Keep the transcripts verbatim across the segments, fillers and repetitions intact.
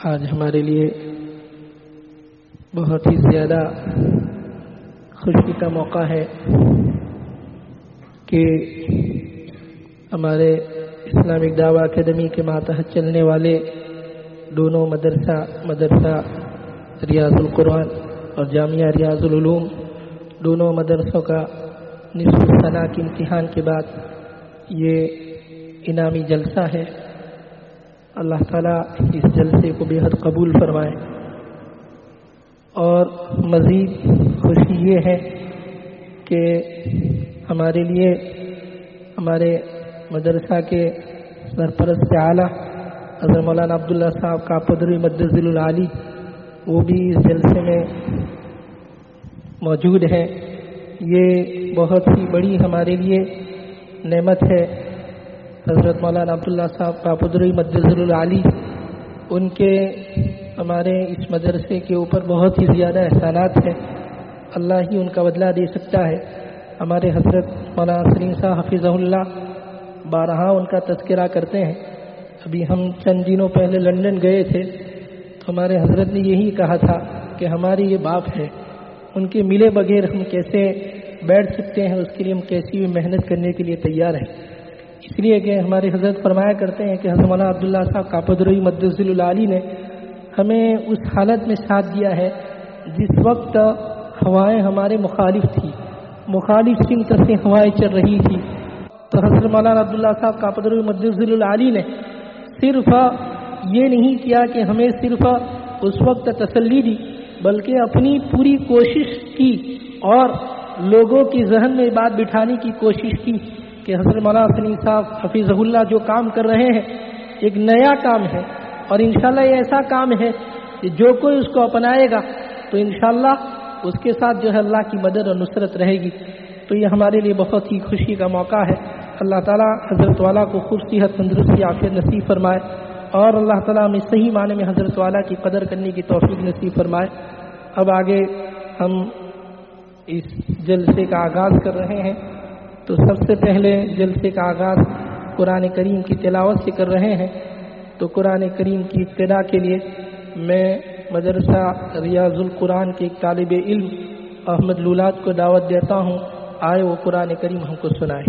آج ہمارے لیے بہت ہی زیادہ خوشی کا موقع ہے کہ ہمارے اسلامک دعوی اکیڈمی کے ماتحت چلنے والے دونوں مدرسہ مدرسہ ریاض القرآن اور جامعہ ریاض العلوم دونوں مدرسوں کا نصف سنہ کے امتحان کے بعد یہ انعامی جلسہ ہے۔ اللہ تعالیٰ اس جلسے کو بے حد قبول فرمائے، اور مزید خوشی یہ ہے کہ ہمارے لیے ہمارے مدرسہ کے سرپرست اعلیٰ حضرت مولانا عبداللہ صاحب کا قدری مدذل العالی وہ بھی اس جلسے میں موجود ہے۔ یہ بہت ہی بڑی ہمارے لیے نعمت ہے۔ حضرت مولانا عبداللہ صاحب کا قدری مدذل العالی ان کے ہمارے اس مدرسے کے اوپر بہت ہی زیادہ احسانات ہیں، اللہ ہی ان کا بدلہ دے سکتا ہے۔ ہمارے حضرت مولانا سلیم صاحب حفظہ اللہ بارہا ان کا تذکرہ کرتے ہیں۔ ابھی ہم چند دنوں پہلے لندن گئے تھے تو ہمارے حضرت نے یہی کہا تھا کہ ہماری یہ باپ ہے، ان کے ملے بغیر ہم کیسے بیٹھ سکتے ہیں، اس کے لیے ہم کیسی بھی محنت کرنے کے لیے تیار ہیں۔ اس لیے کہ ہمارے حضرت فرمایا کرتے ہیں کہ حضرت مولانا عبداللہ صاحب قدری مدذل العالی نے ہمیں اس حالت میں ساتھ دیا ہے جس وقت ہوائیں ہمارے مخالف تھی، مخالف سمت سے ہوائیں چل رہی تھی، تو حضرت مولانا عبداللہ صاحب قدری مدذل العالی نے صرف یہ نہیں کیا کہ ہمیں صرف اس وقت تسلی دی، بلکہ اپنی پوری کوشش کی اور لوگوں کی ذہن میں بات بٹھانے کی کوشش کی کہ حضرت مولانا سلیم صاحب حفظہ اللہ جو کام کر رہے ہیں ایک نیا کام ہے، اور انشاءاللہ یہ ایسا کام ہے کہ جو کوئی اس کو اپنائے گا تو انشاءاللہ اس کے ساتھ جو ہے اللہ کی مدد اور نصرت رہے گی۔ تو یہ ہمارے لیے بہت ہی خوشی کا موقع ہے۔ اللہ تعالیٰ حضرت والا کو خوب صحت تندرستی عافیت نصیب فرمائے، اور اللہ تعالیٰ ہمیں صحیح معنی میں حضرت والا کی قدر کرنے کی توفیق نصیب فرمائے۔ اب آگے ہم اس جلسے کا آغاز کر رہے ہیں، تو سب سے پہلے جلسے کا آغاز قرآن کریم کی تلاوت سے کر رہے ہیں۔ تو قرآن کریم کی ابتدا کے لیے میں مدرسہ ریاض القرآن کے ایک طالب علم احمد لولاد کو دعوت دیتا ہوں، آئے وہ قرآن کریم ہم کو سنائے۔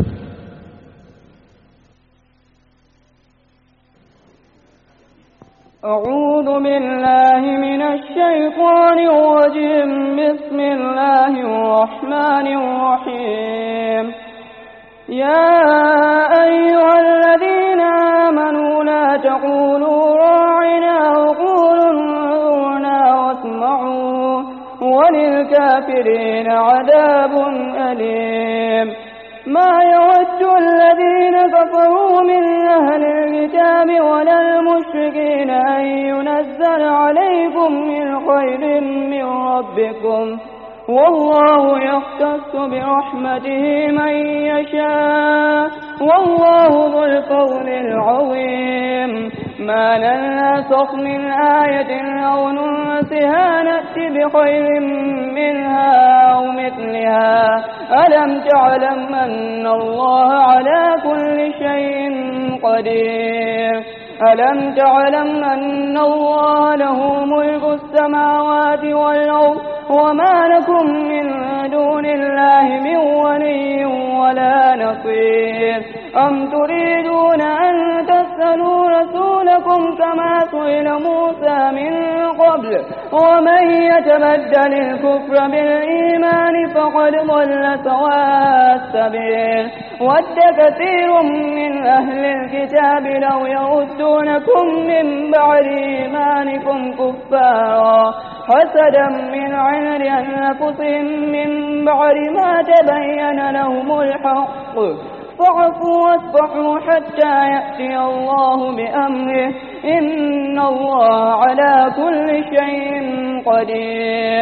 اعوذ باللہ من الشیطان الرجیم، بسم اللہ الرحمن الرحیم۔ یا ایہا الذین آمنوا لا تقولوا راعنا وقولوا انظرنا واسمعوا وللكافرين عذاب أليم۔ ما يود الذين كفروا من أهل الكتاب ولا المشركين أن ينزل عليكم من خير من ربكم، والله يختص برحمته من يشاء، والله ذو الفضل العظيم۔ ما ننسخ من آية أو ننسها نأت بخير منها أو مثلها، ألم تعلم أن الله على كل شيء قدير؟ ألم تعلم أن الله له ملك السماوات والأرض، وما لكم من دون الله من ولي ولا نصير؟ أم تريدون أن تسألوا رسولكم كما سئل موسى من قبل؟ ومن يتبدل الكفر بالإيمان فقد ضل سواء السبيل۔ ود كثير من أهل الكتاب لو يردونكم من بعد إيمانكم كفارا حسدا من عند أنفسهم من بعد ما تبين لهم الحق، فاعفوا واصفحوا حتى يأتي الله بأمره، إن الله على كل شيء قدير۔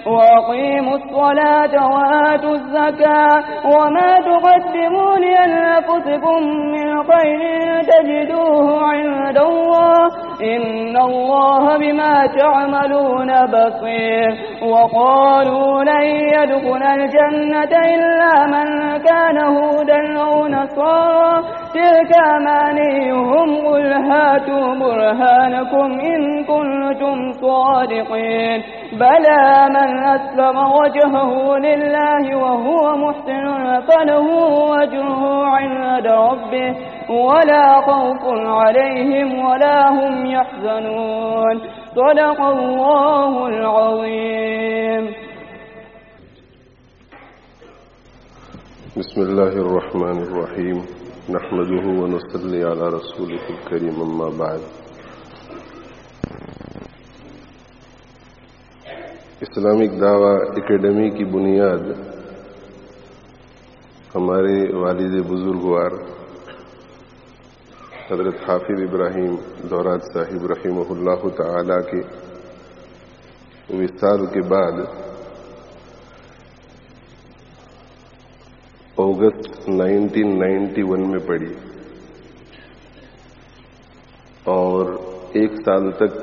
وأقيموا الصلاة وآتوا الزكاة وما تقدموا لأنفسكم من خير تجدوه عند الله إن الله بما تعملون بصير وقالوا لن يدخل الجنة إلا من كان هودا أو نصارى تلك أمانيهم قل هاتوا برهانكم إن كنتم صادقين بلى من أسلم وجهه لله وهو محسن فله أجره عند ربه ولا خوف عليهم ولا هم يحزنون صدق الله العظيم. بسم الله الرحمن الرحيم نحمده ونصلي على رسوله الكريم اما بعد. اسلامک دعوی اکیڈمی کی بنیاد ہمارے والد بزرگوار حضرت حافظ ابراہیم دورات صاحب رحمہ اللہ تعالی کے وصال کے بعد اگست نائنٹین نائنٹی ون میں پڑی اور ایک سال تک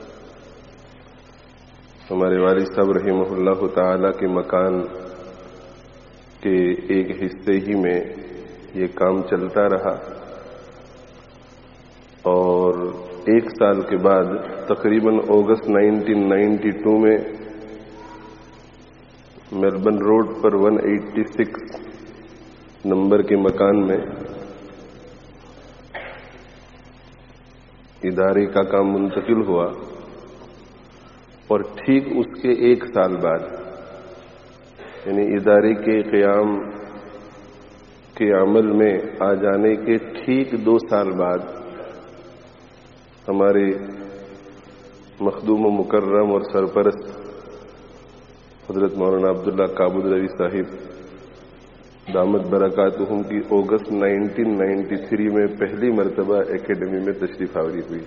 ہمارے والد صاحب رحمہ اللہ تعالی کے مکان کے ایک حصے ہی میں یہ کام چلتا رہا اور ایک سال کے بعد تقریباً اگست نائنٹین نائنٹی ٹو میں میلبرن روڈ پر ون ایٹی سکس نمبر کے مکان میں ادارے کا کام منتقل ہوا اور ٹھیک اس کے ایک سال بعد یعنی ادارے کے قیام کے عمل میں آ جانے کے ٹھیک دو سال بعد ہمارے مخدوم و مکرم اور سرپرست حضرت مولانا عبداللہ کابودروی صاحب دامت برکاتہم کی اگست نائنٹین نائنٹی تھری میں پہلی مرتبہ اکیڈمی میں تشریف آوری ہوئی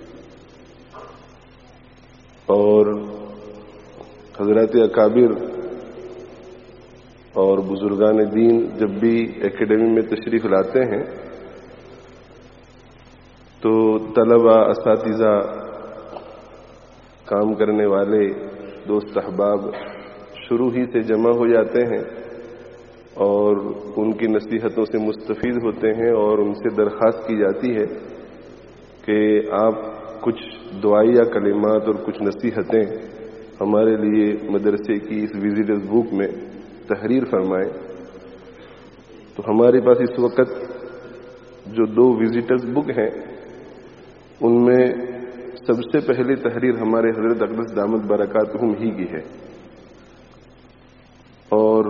اور حضرات اکابر اور بزرگان دین جب بھی اکیڈمی میں تشریف لاتے ہیں تو طلباء، اساتذہ، کام کرنے والے دوست احباب شروع ہی سے جمع ہو جاتے ہیں اور ان کی نصیحتوں سے مستفید ہوتے ہیں اور ان سے درخواست کی جاتی ہے کہ آپ کچھ دعائیہ کلمات اور کچھ نصیحتیں ہمارے لیے مدرسے کی اس وزٹرز بک میں تحریر فرمائیں. تو ہمارے پاس اس وقت جو دو وزٹرز بک ہیں ان میں سب سے پہلی تحریر ہمارے حضرت اقدس دامت برکاتہم ہی کی ہے اور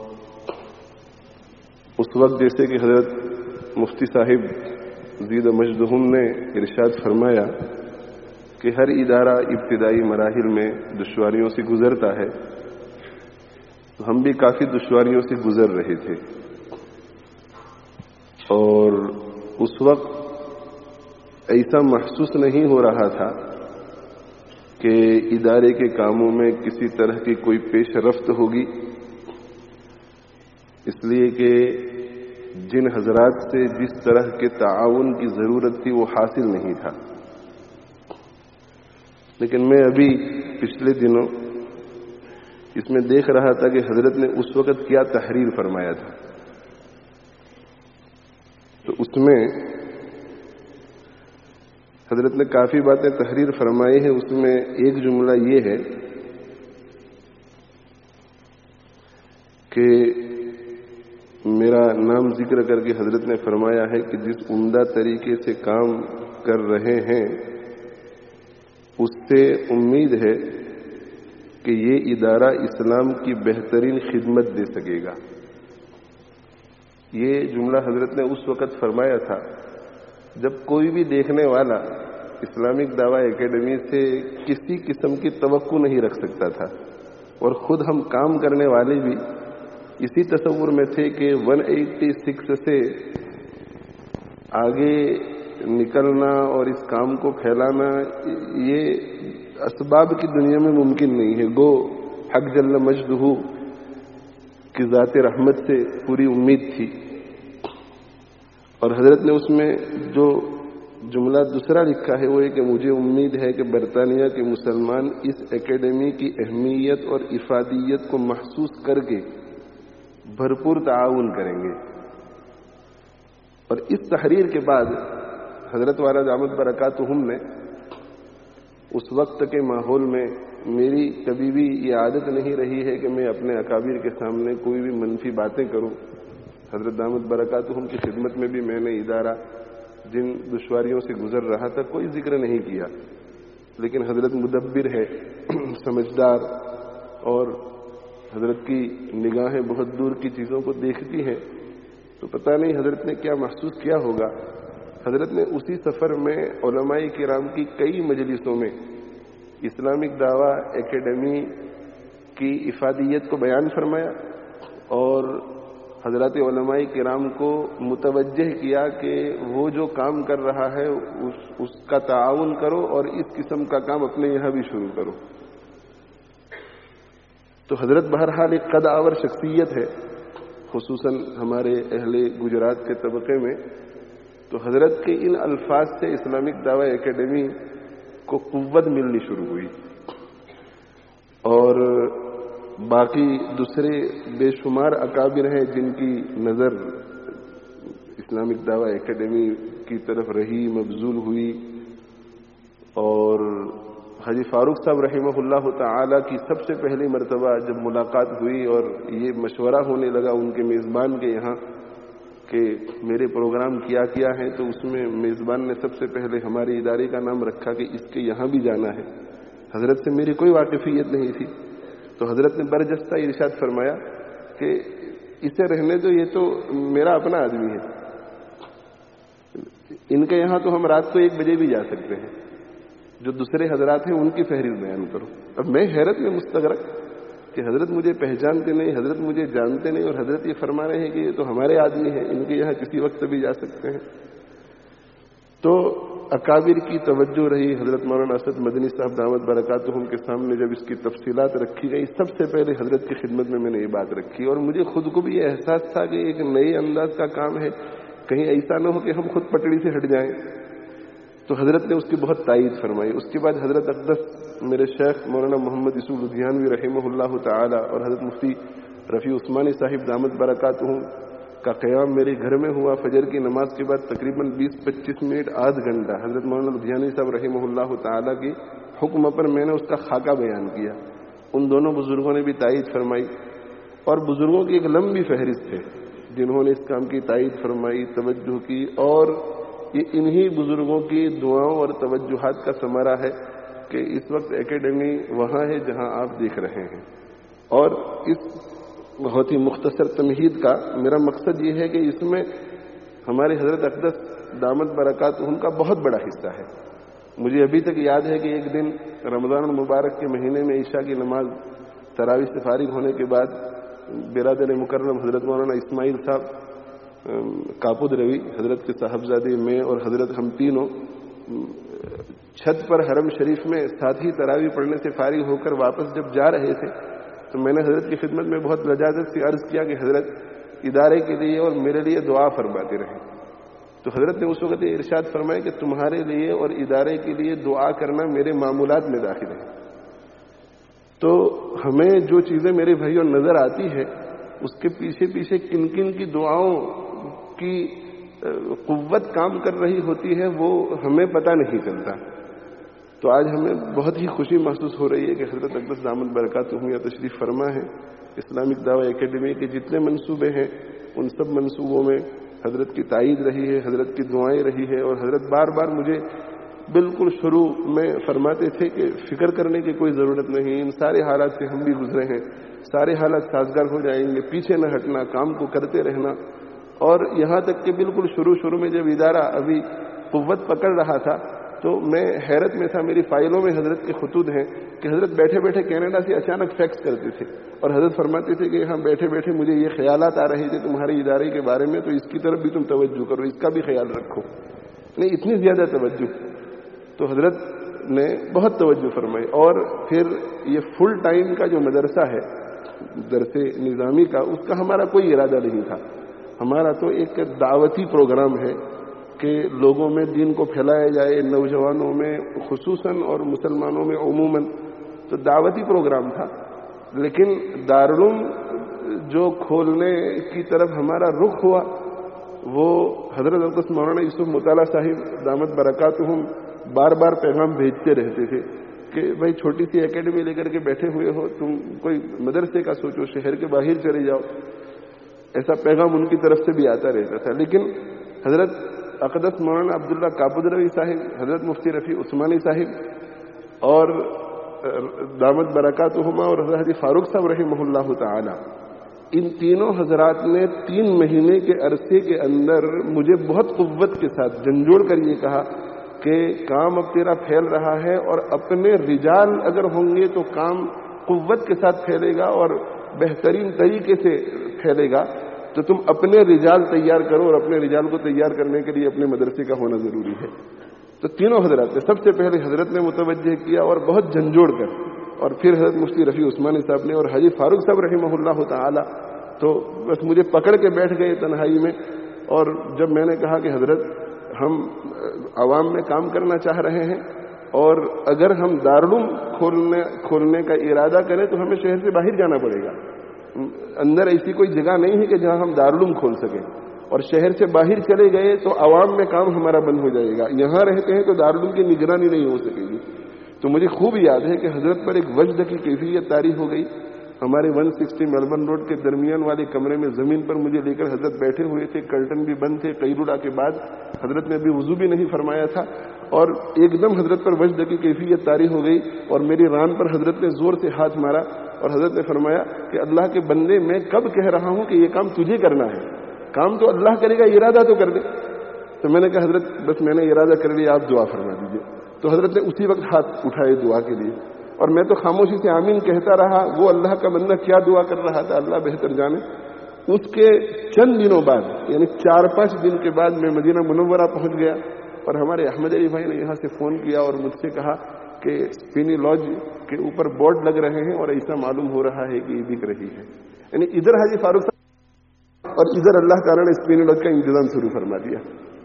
اس وقت جیسے کہ حضرت مفتی صاحب زید مجدہم نے ارشاد فرمایا کہ ہر ادارہ ابتدائی مراحل میں دشواریوں سے گزرتا ہے، تو ہم بھی کافی دشواریوں سے گزر رہے تھے اور اس وقت ایسا محسوس نہیں ہو رہا تھا کہ ادارے کے کاموں میں کسی طرح کی کوئی پیش رفت ہوگی، اس لیے کہ جن حضرات سے جس طرح کے تعاون کی ضرورت تھی وہ حاصل نہیں تھا. لیکن میں ابھی پچھلے دنوں اس میں دیکھ رہا تھا کہ حضرت نے اس وقت کیا تحریر فرمایا تھا. تو اس میں حضرت نے کافی باتیں تحریر فرمائی ہیں. اس میں ایک جملہ یہ ہے کہ میرا نام ذکر کر کے حضرت نے فرمایا ہے کہ جس عمدہ طریقے سے کام کر رہے ہیں اس سے امید ہے کہ یہ ادارہ اسلام کی بہترین خدمت دے سکے گا. یہ جملہ حضرت نے اس وقت فرمایا تھا جب کوئی بھی دیکھنے والا اسلامک دعوی اکیڈمی سے کسی قسم کی توقع نہیں رکھ سکتا تھا اور خود ہم کام کرنے والے بھی اسی تصور میں تھے کہ ون ایٹی سکس سے آگے نکلنا اور اس کام کو پھیلانا یہ اسباب کی دنیا میں ممکن نہیں ہے. گو حق جل مجدہ کی ذات رحمت سے پوری امید تھی. اور حضرت نے اس میں جو جملہ دوسرا لکھا ہے وہ یہ کہ مجھے امید ہے کہ برطانیہ کے مسلمان اس اکیڈمی کی اہمیت اور افادیت کو محسوس کر کے بھرپور تعاون کریں گے. اور اس تحریر کے بعد حضرت والا دامت برکاتہم نے اس وقت کے ماحول میں میری کبھی بھی یہ عادت نہیں رہی ہے کہ میں اپنے اکابر کے سامنے کوئی بھی منفی باتیں کروں. حضرت دامت برکاتہم کی خدمت میں بھی میں نے ادارہ جن دشواریوں سے گزر رہا تھا کوئی ذکر نہیں کیا، لیکن حضرت مدبر ہے، سمجھدار، اور حضرت کی نگاہیں بہت دور کی چیزوں کو دیکھتی ہیں. تو پتہ نہیں حضرت نے کیا محسوس کیا ہوگا. حضرت نے اسی سفر میں علماء کرام کی کئی مجلسوں میں اسلامک دعویٰ اکیڈمی کی افادیت کو بیان فرمایا اور حضرات علماء کرام کو متوجہ کیا کہ وہ جو کام کر رہا ہے اس, اس کا تعاون کرو اور اس قسم کا کام اپنے یہاں بھی شروع کرو. تو حضرت بہرحال ایک قد آور شخصیت ہے، خصوصاً ہمارے اہل گجرات کے طبقے میں. تو حضرت کے ان الفاظ سے اسلامک دعویٰ اکیڈمی کو قوت ملنی شروع ہوئی اور باقی دوسرے بے شمار اکابر ہیں جن کی نظر اسلامک دعویٰ اکیڈمی کی طرف رہی، مبذول ہوئی. اور حاجی فاروق صاحب رحمہ اللہ تعالی کی سب سے پہلی مرتبہ جب ملاقات ہوئی اور یہ مشورہ ہونے لگا ان کے میزبان کے یہاں کہ میرے پروگرام کیا کیا ہے، تو اس میں میزبان نے سب سے پہلے ہمارے ادارے کا نام رکھا کہ اس کے یہاں بھی جانا ہے. حضرت سے میری کوئی واقفیت نہیں تھی، تو حضرت نے برجستہ ارشاد فرمایا کہ اسے رہنے دو، یہ تو میرا اپنا آدمی ہے، ان کے یہاں تو ہم رات کو ایک بجے بھی جا سکتے ہیں، جو دوسرے حضرات ہیں ان کی فہرست بیان کرو. اب میں حیرت میں مستغرق کہ حضرت مجھے پہچانتے نہیں، حضرت مجھے جانتے نہیں، اور حضرت یہ فرما رہے ہیں کہ یہ تو ہمارے آدمی ہیں، ان کے یہاں کسی وقت بھی جا سکتے ہیں. تو اکابر کی توجہ رہی. حضرت مولانا اسد مدنی صاحب دعوت برکاتہم کے سامنے جب اس کی تفصیلات رکھی گئی، سب سے پہلے حضرت کی خدمت میں میں نے یہ بات رکھی اور مجھے خود کو بھی یہ احساس تھا کہ ایک نئے انداز کا کام ہے، کہیں ایسا نہ ہو کہ ہم خود پٹڑی سے ہٹ جائیں. تو حضرت نے اس کی بہت تائید فرمائی. اس کے بعد حضرت اقدس میرے شیخ مولانا محمد یوسف لدھیانوی رحمہ اللہ تعالی اور حضرت مفتی رفیع عثمانی صاحب دامت برکاتہم کا قیام میرے گھر میں ہوا. فجر کی نماز کے بعد تقریباً بیس پچیس منٹ آدھ گھنٹہ حضرت مولانا لدھیانوی صاحب رحمہ اللہ تعالی کی حکم پر میں نے اس کا خاکہ بیان کیا. ان دونوں بزرگوں نے بھی تائید فرمائی اور بزرگوں کی ایک لمبی فہرست ہے جنہوں نے اس کام کی تائید فرمائی، توجہ کی، اور یہ انہی بزرگوں کی دعاؤں اور توجہات کا ثمرہ ہے کہ اس وقت اکیڈمی وہاں ہے جہاں آپ دیکھ رہے ہیں. اور اس بہت ہی مختصر تمہید کا میرا مقصد یہ ہے کہ اس میں ہمارے حضرت اقدس دامت برکاتہم کا بہت بڑا حصہ ہے. مجھے ابھی تک یاد ہے کہ ایک دن رمضان المبارک کے مہینے میں عشاء کی نماز تراویح سے فارغ ہونے کے بعد برادر مکرم حضرت مولانا اسماعیل صاحب کاپود روی، حضرت کے صاحبزادے، میں اور حضرت ہم تینوں چھت پر حرم شریف میں ساتھ ہی تراویح پڑھنے سے فارغ ہو کر واپس جب جا رہے تھے تو میں نے حضرت کی خدمت میں بہت لجاجت سے عرض کیا کہ حضرت ادارے کے لیے اور میرے لیے دعا فرماتے رہیں. تو حضرت نے اس وقت یہ ارشاد فرمایا کہ تمہارے لیے اور ادارے کے لیے دعا کرنا میرے معمولات میں داخل ہے. تو ہمیں جو چیزیں میرے بھائیوں نظر آتی ہے اس کے پیچھے پیچھے کن کن کی دعاؤں کی قوت کام کر رہی ہوتی ہے وہ ہمیں پتہ نہیں چلتا. تو آج ہمیں بہت ہی خوشی محسوس ہو رہی ہے کہ حضرت اقدس دامت برکاتہم یا تشریف فرما ہے. اسلامک دعویٰ اکیڈمی کے جتنے منصوبے ہیں ان سب منصوبوں میں حضرت کی تائید رہی ہے، حضرت کی دعائیں رہی ہے، اور حضرت بار بار مجھے بالکل شروع میں فرماتے تھے کہ فکر کرنے کی کوئی ضرورت نہیں، ان سارے حالات سے ہم بھی گزرے ہیں، سارے حالات سازگار ہو جائیں گے، پیچھے نہ ہٹنا، کام کو کرتے رہنا. اور یہاں تک کہ بالکل شروع شروع میں جب ادارہ ابھی قوت پکڑ رہا تھا تو میں حیرت میں تھا. میری فائلوں میں حضرت کے خطوط ہیں کہ حضرت بیٹھے بیٹھے کینیڈا سے اچانک فیکس کرتے تھے اور حضرت فرماتے تھے کہ یہاں بیٹھے بیٹھے مجھے یہ خیالات آ رہے تھے تمہارے ادارے کے بارے میں، تو اس کی طرف بھی تم توجہ کرو، اس کا بھی خیال رکھو. نہیں، اتنی زیادہ توجہ. تو حضرت نے بہت توجہ فرمائی. اور پھر یہ فل ٹائم کا جو مدرسہ ہے درس نظامی کا، اس کا ہمارا کوئی ارادہ نہیں تھا. ہمارا تو ایک دعوتی پروگرام ہے کہ لوگوں میں دین کو پھیلایا جائے، نوجوانوں میں خصوصاً اور مسلمانوں میں عموماً. تو دعوتی پروگرام تھا. لیکن دارالعلوم جو کھولنے کی طرف ہمارا رخ ہوا وہ حضرت القدس مولانا یوسف مطالعہ صاحب دامت برکاتہم بار بار پیغام بھیجتے رہتے تھے کہ بھائی چھوٹی سی اکیڈمی لے کر کے بیٹھے ہوئے ہو، تم کوئی مدرسے کا سوچو، شہر کے باہر چلے جاؤ. ایسا پیغام ان کی طرف سے بھی آتا رہتا تھا. لیکن حضرت اقدس مولانا عبداللہ کاپدروی صاحب، حضرت مفتی رفیع عثمانی صاحب اور دامت برکاتہما اور حضرت حاجی فاروق صاحب رحمہ اللہ تعالی، ان تینوں حضرات نے تین مہینے کے عرصے کے اندر مجھے بہت قوت کے ساتھ جھنجھوڑ کر یہ کہا کہ کام اب تیرا پھیل رہا ہے اور اپنے رجال اگر ہوں گے تو کام قوت کے ساتھ پھیلے گا اور بہترین طریقے سے پھیلے گا. تو تم اپنے رجال تیار کرو اور اپنے رجال کو تیار کرنے کے لیے اپنے مدرسے کا ہونا ضروری ہے. تو تینوں حضرات نے سب سے پہلے حضرت نے متوجہ کیا اور بہت جھنجھوڑ کر، اور پھر حضرت مفتی رفیع عثمانی صاحب نے اور حاجی فاروق صاحب رحمہ اللہ تعالی تو بس مجھے پکڑ کے بیٹھ گئے تنہائی میں. اور جب میں نے کہا کہ حضرت ہم عوام میں کام کرنا چاہ رہے ہیں اور اگر ہم دارالعلوم کھولنے کھولنے کا ارادہ کریں تو ہمیں شہر سے باہر جانا پڑے گا. اندر ایسی کوئی جگہ نہیں ہے کہ جہاں ہم دارالعلوم کھول سکیں، اور شہر سے باہر چلے گئے تو عوام میں کام ہمارا بند ہو جائے گا. یہاں رہتے ہیں تو دارالعلوم کی نگرانی نہیں ہو سکے گی. تو مجھے خوب یاد ہے کہ حضرت پر ایک وجد کی کیفیت طاری ہو گئی. ہمارے ون سکسٹی میلبرن روڈ کے درمیان والے کمرے میں زمین پر مجھے لے کر حضرت بیٹھے ہوئے تھے. کرٹن بھی بند تھے. قیلولہ کے بعد حضرت نے ابھی وضو بھی نہیں فرمایا تھا اور ایک دم حضرت پر وجد کی کیفیت طاری ہو گئی اور میری ران پر حضرت نے زور سے ہاتھ مارا اور حضرت نے فرمایا کہ اللہ کے بندے میں کب کہہ رہا ہوں کہ یہ کام تجھے کرنا ہے، کام تو اللہ کرے گا، ارادہ تو کر دے. تو میں نے کہا حضرت بس میں نے ارادہ کر لیا، آپ دعا فرما دیجیے. تو حضرت نے اسی وقت ہاتھ اٹھائے دعا کے لیے اور میں تو خاموشی سے آمین کہتا رہا. وہ اللہ کا بندہ کیا دعا کر رہا تھا اللہ بہتر جانے. اس کے چند دنوں بعد یعنی چار پانچ دن کے بعد میں مدینہ منورہ پہنچ گیا اور ہمارے احمد علی بھائی نے یہاں سے فون کیا اور مجھ سے کہا کہ اسپینی لاج کے اوپر بورڈ لگ رہے ہیں اور ایسا معلوم ہو رہا ہے کہ یہ بک رہی ہے. یعنی ادھر حاجی فاروق صاحب اور ادھر اللہ تعالیٰ نے اسپینی لاج کا انتظام شروع فرما دیا.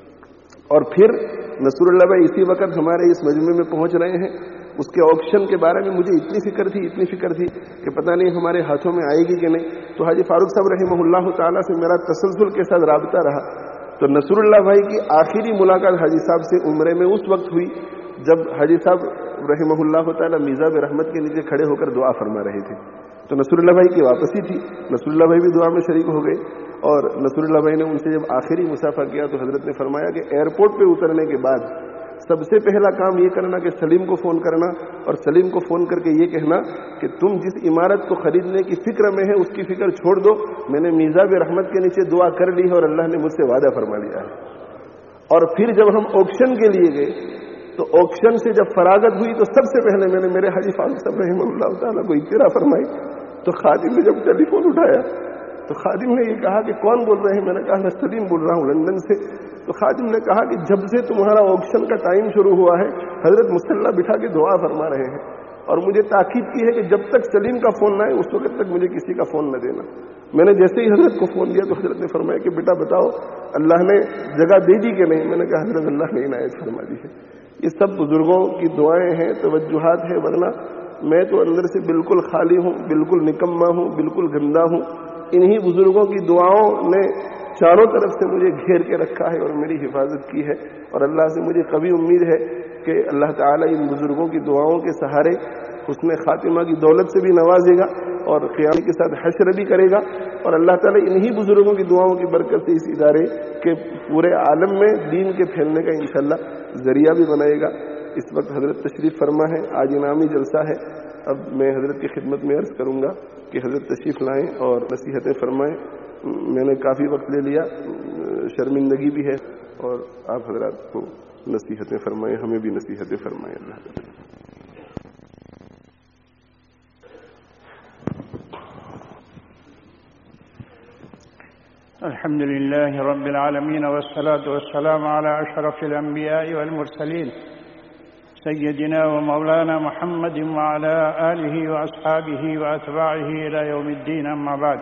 اور پھر نصر اللہ بھائی اسی وقت ہمارے اس مجمع میں پہنچ رہے ہیں. اس کے آکشن کے بارے میں مجھے اتنی فکر تھی اتنی فکر تھی کہ پتہ نہیں ہمارے ہاتھوں میں آئے گی کہ نہیں. تو حاجی فاروق صاحب رحمہ اللہ تعالیٰ سے میرا تسلسل کے ساتھ رابطہ رہا. تو نصر اللہ بھائی کی آخری ملاقات حاجی صاحب سے عمرے میں اس وقت ہوئی جب حاجی صاحب رحمہ اللہ تعالیٰ میزاب رحمت کے نیچے کھڑے ہو کر دعا فرما رہے تھے. تو نصر اللہ بھائی کی واپسی تھی. نصر اللہ بھائی بھی دعا میں شریک ہو گئے اور نصر اللہ بھائی نے ان سے جب آخری مسافہ کیا تو حضرت نے فرمایا کہ ایئرپورٹ پہ اترنے کے بعد سب سے پہلا کام یہ کرنا کہ سلیم کو فون کرنا اور سلیم کو فون کر کے یہ کہنا کہ تم جس عمارت کو خریدنے کی فکر میں ہے اس کی فکر چھوڑ دو. میں نے میزاب رحمت کے نیچے دعا کر لی ہے اور اللہ نے مجھ سے وعدہ فرما لیا ہے. اور پھر جب ہم آکشن کے لیے گئے تو آکشن سے جب فراغت ہوئی تو سب سے پہلے میں نے میرے حاجی فاروق صاحب رحمہ اللہ تعالیٰ کو اطلاع فرمائی. تو خادم نے جب ٹیلی فون اٹھایا تو خادم نے یہ کہا کہ کون بول رہے ہیں؟ میں نے کہا میں سلیم بول رہا ہوں لندن سے. تو خادم نے کہا کہ جب سے تمہارا آکشن کا ٹائم شروع ہوا ہے حضرت مسلح بٹھا کے دعا فرما رہے ہیں اور مجھے تاکید کی ہے کہ جب تک سلیم کا فون نہ آئے اس وقت تک مجھے کسی کا فون نہ دینا. میں نے جیسے ہی حضرت کو فون دیا تو حضرت نے فرمایا کہ بیٹا بتاؤ اللہ نے جگہ دے دی کہ نہیں؟ میں نے کہا حضرت اللہ نے عنایت فرما دی ہے. یہ سب بزرگوں کی دعائیں ہیں، توجہات ہیں، ورنہ میں تو اندر سے بالکل خالی ہوں، بالکل نکما ہوں، بالکل گندا ہوں. انہی بزرگوں کی دعاؤں نے چاروں طرف سے مجھے گھیر کے رکھا ہے اور میری حفاظت کی ہے. اور اللہ سے مجھے کبھی امید ہے کہ اللہ تعالیٰ ان بزرگوں کی دعاؤں کے سہارے حسن خاتمہ کی دولت سے بھی نوازے گا اور قیامت کے ساتھ حشر بھی کرے گا. اور اللہ تعالیٰ انہی بزرگوں کی دعاؤں کی برکت سے اس ادارے کے پورے عالم میں دین کے پھیلنے کا انشاءاللہ ذریعہ بھی بنائے گا. اس وقت حضرت تشریف فرما ہے، آج انعامی جلسہ ہے. اب میں حضرت کی خدمت میں عرض کروں گا کہ حضرت تشریف لائیں اور نصیحتیں فرمائیں. میں نے کافی وقت لے لیا، شرمندگی بھی ہے، اور آپ حضرات کو نصیحتیں فرمائیں، ہمیں بھی نصیحتیں فرمائیں. اللہ الحمد لله رب العالمين والصلاة والسلام على أشرف الأنبياء والمرسلين سيدنا ومولانا محمد وعلى آله وأصحابه وأتباعه إلى يوم الدين، أما بعد.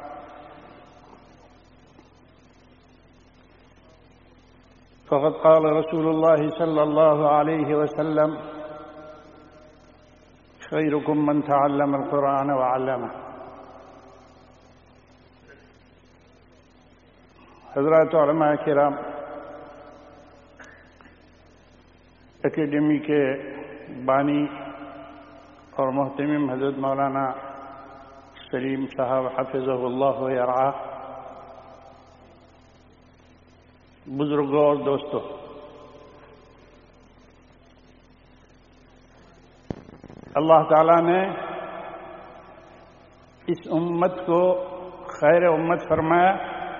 فقد قال رسول الله صلى الله عليه وسلم: خيركم من تعلم القرآن وعلمه. حضرات علماء کرام، اکیڈمی کے بانی اور محتمم حضرت مولانا سلیم صاحب حفظہ اللہ و یرعاہ، بزرگوں اور دوستوں، اللہ تعالیٰ نے اس امت کو خیر امت فرمایا.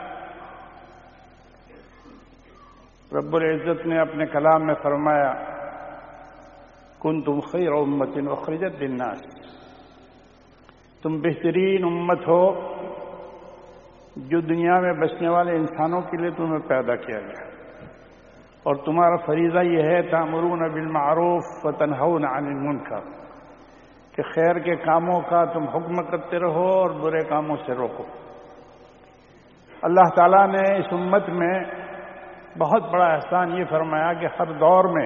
رب العزت نے اپنے کلام میں فرمایا: کنتم خیر امت اخرجت للناس، تم بہترین امت ہو جو دنیا میں بسنے والے انسانوں کے لیے تمہیں پیدا کیا گیا، اور تمہارا فریضہ یہ ہے تأمرون بالمعروف وتنہون عن المنکر، کہ خیر کے کاموں کا تم حکم کرتے رہو اور برے کاموں سے روکو. اللہ تعالیٰ نے اس امت میں بہت بڑا احسان یہ فرمایا کہ ہر دور میں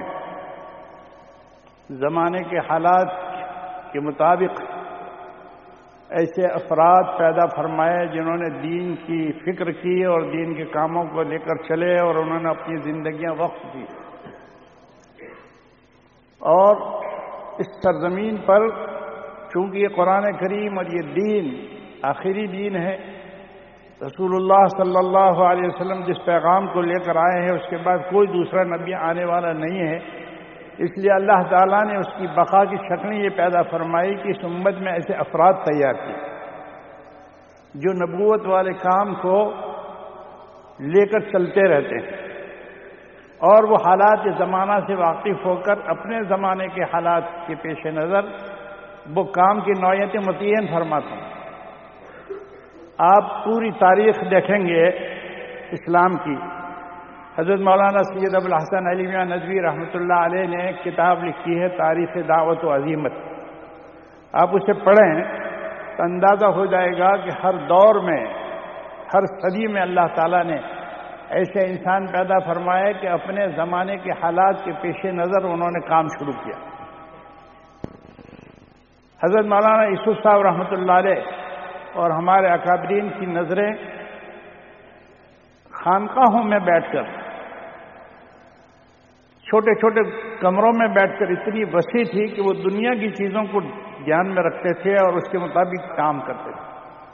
زمانے کے حالات کے مطابق ایسے افراد پیدا فرمائے جنہوں نے دین کی فکر کی اور دین کے کاموں کو لے کر چلے، اور انہوں نے اپنی زندگیاں وقف کی. اور اس سرزمین پر چونکہ یہ قرآن کریم اور یہ دین آخری دین ہے، رسول اللہ صلی اللہ علیہ وسلم جس پیغام کو لے کر آئے ہیں اس کے بعد کوئی دوسرا نبی آنے والا نہیں ہے، اس لیے اللہ تعالیٰ نے اس کی بقا کی شکلیں یہ پیدا فرمائی کہ اس امت میں ایسے افراد تیار کیے جو نبوت والے کام کو لے کر چلتے رہتے ہیں، اور وہ حالات زمانہ سے واقف ہو کر اپنے زمانے کے حالات کے پیش نظر وہ کام کی نوعیتیں متعین فرماتے ہیں. آپ پوری تاریخ دیکھیں گے اسلام کی، حضرت مولانا سید ابوالحسن علی میاں ندوی رحمۃ اللہ علیہ نے ایک کتاب لکھی ہے تاریخ دعوت و عظیمت. آپ اسے پڑھیں تو اندازہ ہو جائے گا کہ ہر دور میں، ہر صدی میں اللہ تعالیٰ نے ایسے انسان پیدا فرمائے کہ اپنے زمانے کے حالات کے پیش نظر انہوں نے کام شروع کیا. حضرت مولانا یوسف صاحب رحمۃ اللہ علیہ اور ہمارے اکابرین کی نظریں خانقاہوں میں بیٹھ کر، چھوٹے چھوٹے کمروں میں بیٹھ کر اتنی وسیع تھی کہ وہ دنیا کی چیزوں کو دھیان میں رکھتے تھے اور اس کے مطابق کام کرتے تھے.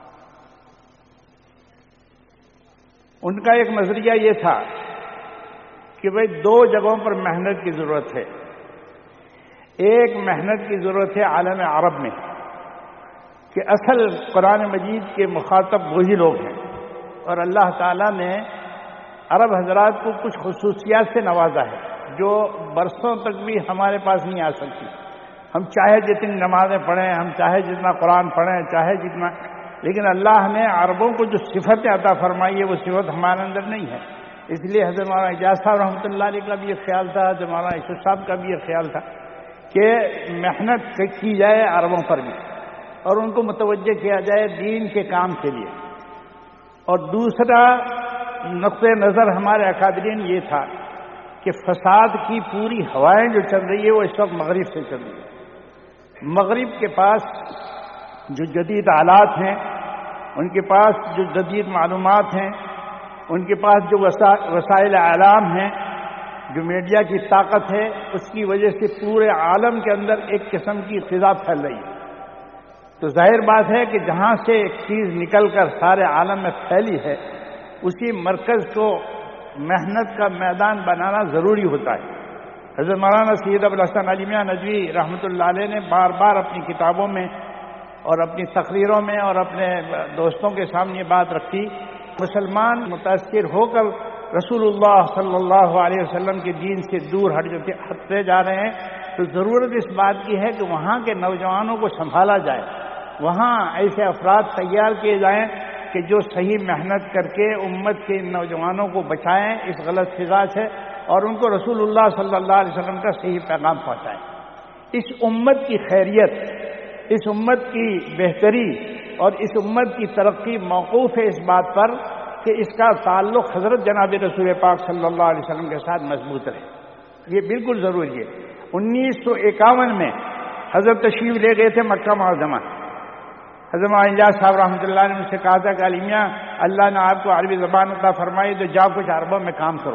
ان کا ایک نظریہ یہ تھا کہ بھئی دو جگہوں پر محنت کی ضرورت ہے. ایک محنت کی ضرورت ہے عالم عرب میں، کہ اصل قرآن مجید کے مخاطب وہی لوگ ہیں، اور اللہ تعالیٰ نے عرب حضرات کو کچھ خصوصیات سے نوازا ہے جو برسوں تک بھی ہمارے پاس نہیں آ سکتی. ہم چاہے جتنی نمازیں پڑھیں، ہم چاہے جتنا قرآن پڑھیں، چاہے جتنا، لیکن اللہ نے عربوں کو جو صفت عطا فرمائی ہے وہ صفت ہمارے اندر نہیں ہے. اس لیے حضرت مولانا اعجاز صاحب رحمۃ اللہ علیہ کا بھی یہ خیال تھا، حضرت مولانا یوسف صاحب کا بھی یہ خیال تھا کہ محنت کی جائے عربوں پر بھی، اور ان کو متوجہ کیا جائے دین کے کام کے لیے. اور دوسرا نقطۂ نظر ہمارے اکابرین یہ تھا کہ فساد کی پوری ہوائیں جو چل رہی ہے وہ اس وقت مغرب سے چل رہی ہے. مغرب کے پاس جو جدید آلات ہیں، ان کے پاس جو جدید معلومات ہیں، ان کے پاس جو وسائل اعلام ہیں، جو میڈیا کی طاقت ہے، اس کی وجہ سے پورے عالم کے اندر ایک قسم کی فضا پھیل رہی ہے. تو ظاہر بات ہے کہ جہاں سے ایک چیز نکل کر سارے عالم میں پھیلی ہے، اسی مرکز کو محنت کا میدان بنانا ضروری ہوتا ہے. حضرت مولانا سید ابوالحسن علی میاں ندوی رحمۃ اللہ علیہ نے بار بار اپنی کتابوں میں اور اپنی تقریروں میں اور اپنے دوستوں کے سامنے یہ بات رکھی، مسلمان متاثر ہو کر رسول اللہ صلی اللہ علیہ وسلم کے دین سے دور ہٹتے جا رہے ہیں، تو ضرورت اس بات کی ہے کہ وہاں کے نوجوانوں کو سنبھالا جائے، وہاں ایسے افراد تیار کیے جائیں کہ جو صحیح محنت کر کے امت کے نوجوانوں کو بچائیں اس غلط فضا سے اور ان کو رسول اللہ صلی اللہ علیہ وسلم کا صحیح پیغام پہنچائیں۔ اس امت کی خیریت، اس امت کی بہتری اور اس امت کی ترقی موقوف ہے اس بات پر کہ اس کا تعلق حضرت جناب رسول پاک صلی اللہ علیہ وسلم کے ساتھ مضبوط رہے۔ یہ بالکل ضروری ہے۔ انیس سو اکاون میں حضرت تشریف لے گئے تھے مکہ معظمہ۔ حضرت الیاس صاحب رحمۃ اللہ نے مجھ سے کہا تھا کہ علی میاں اللہ نے آپ کو عربی زبان عطا فرمائی تو جاؤ کچھ عربوں میں کام کرو۔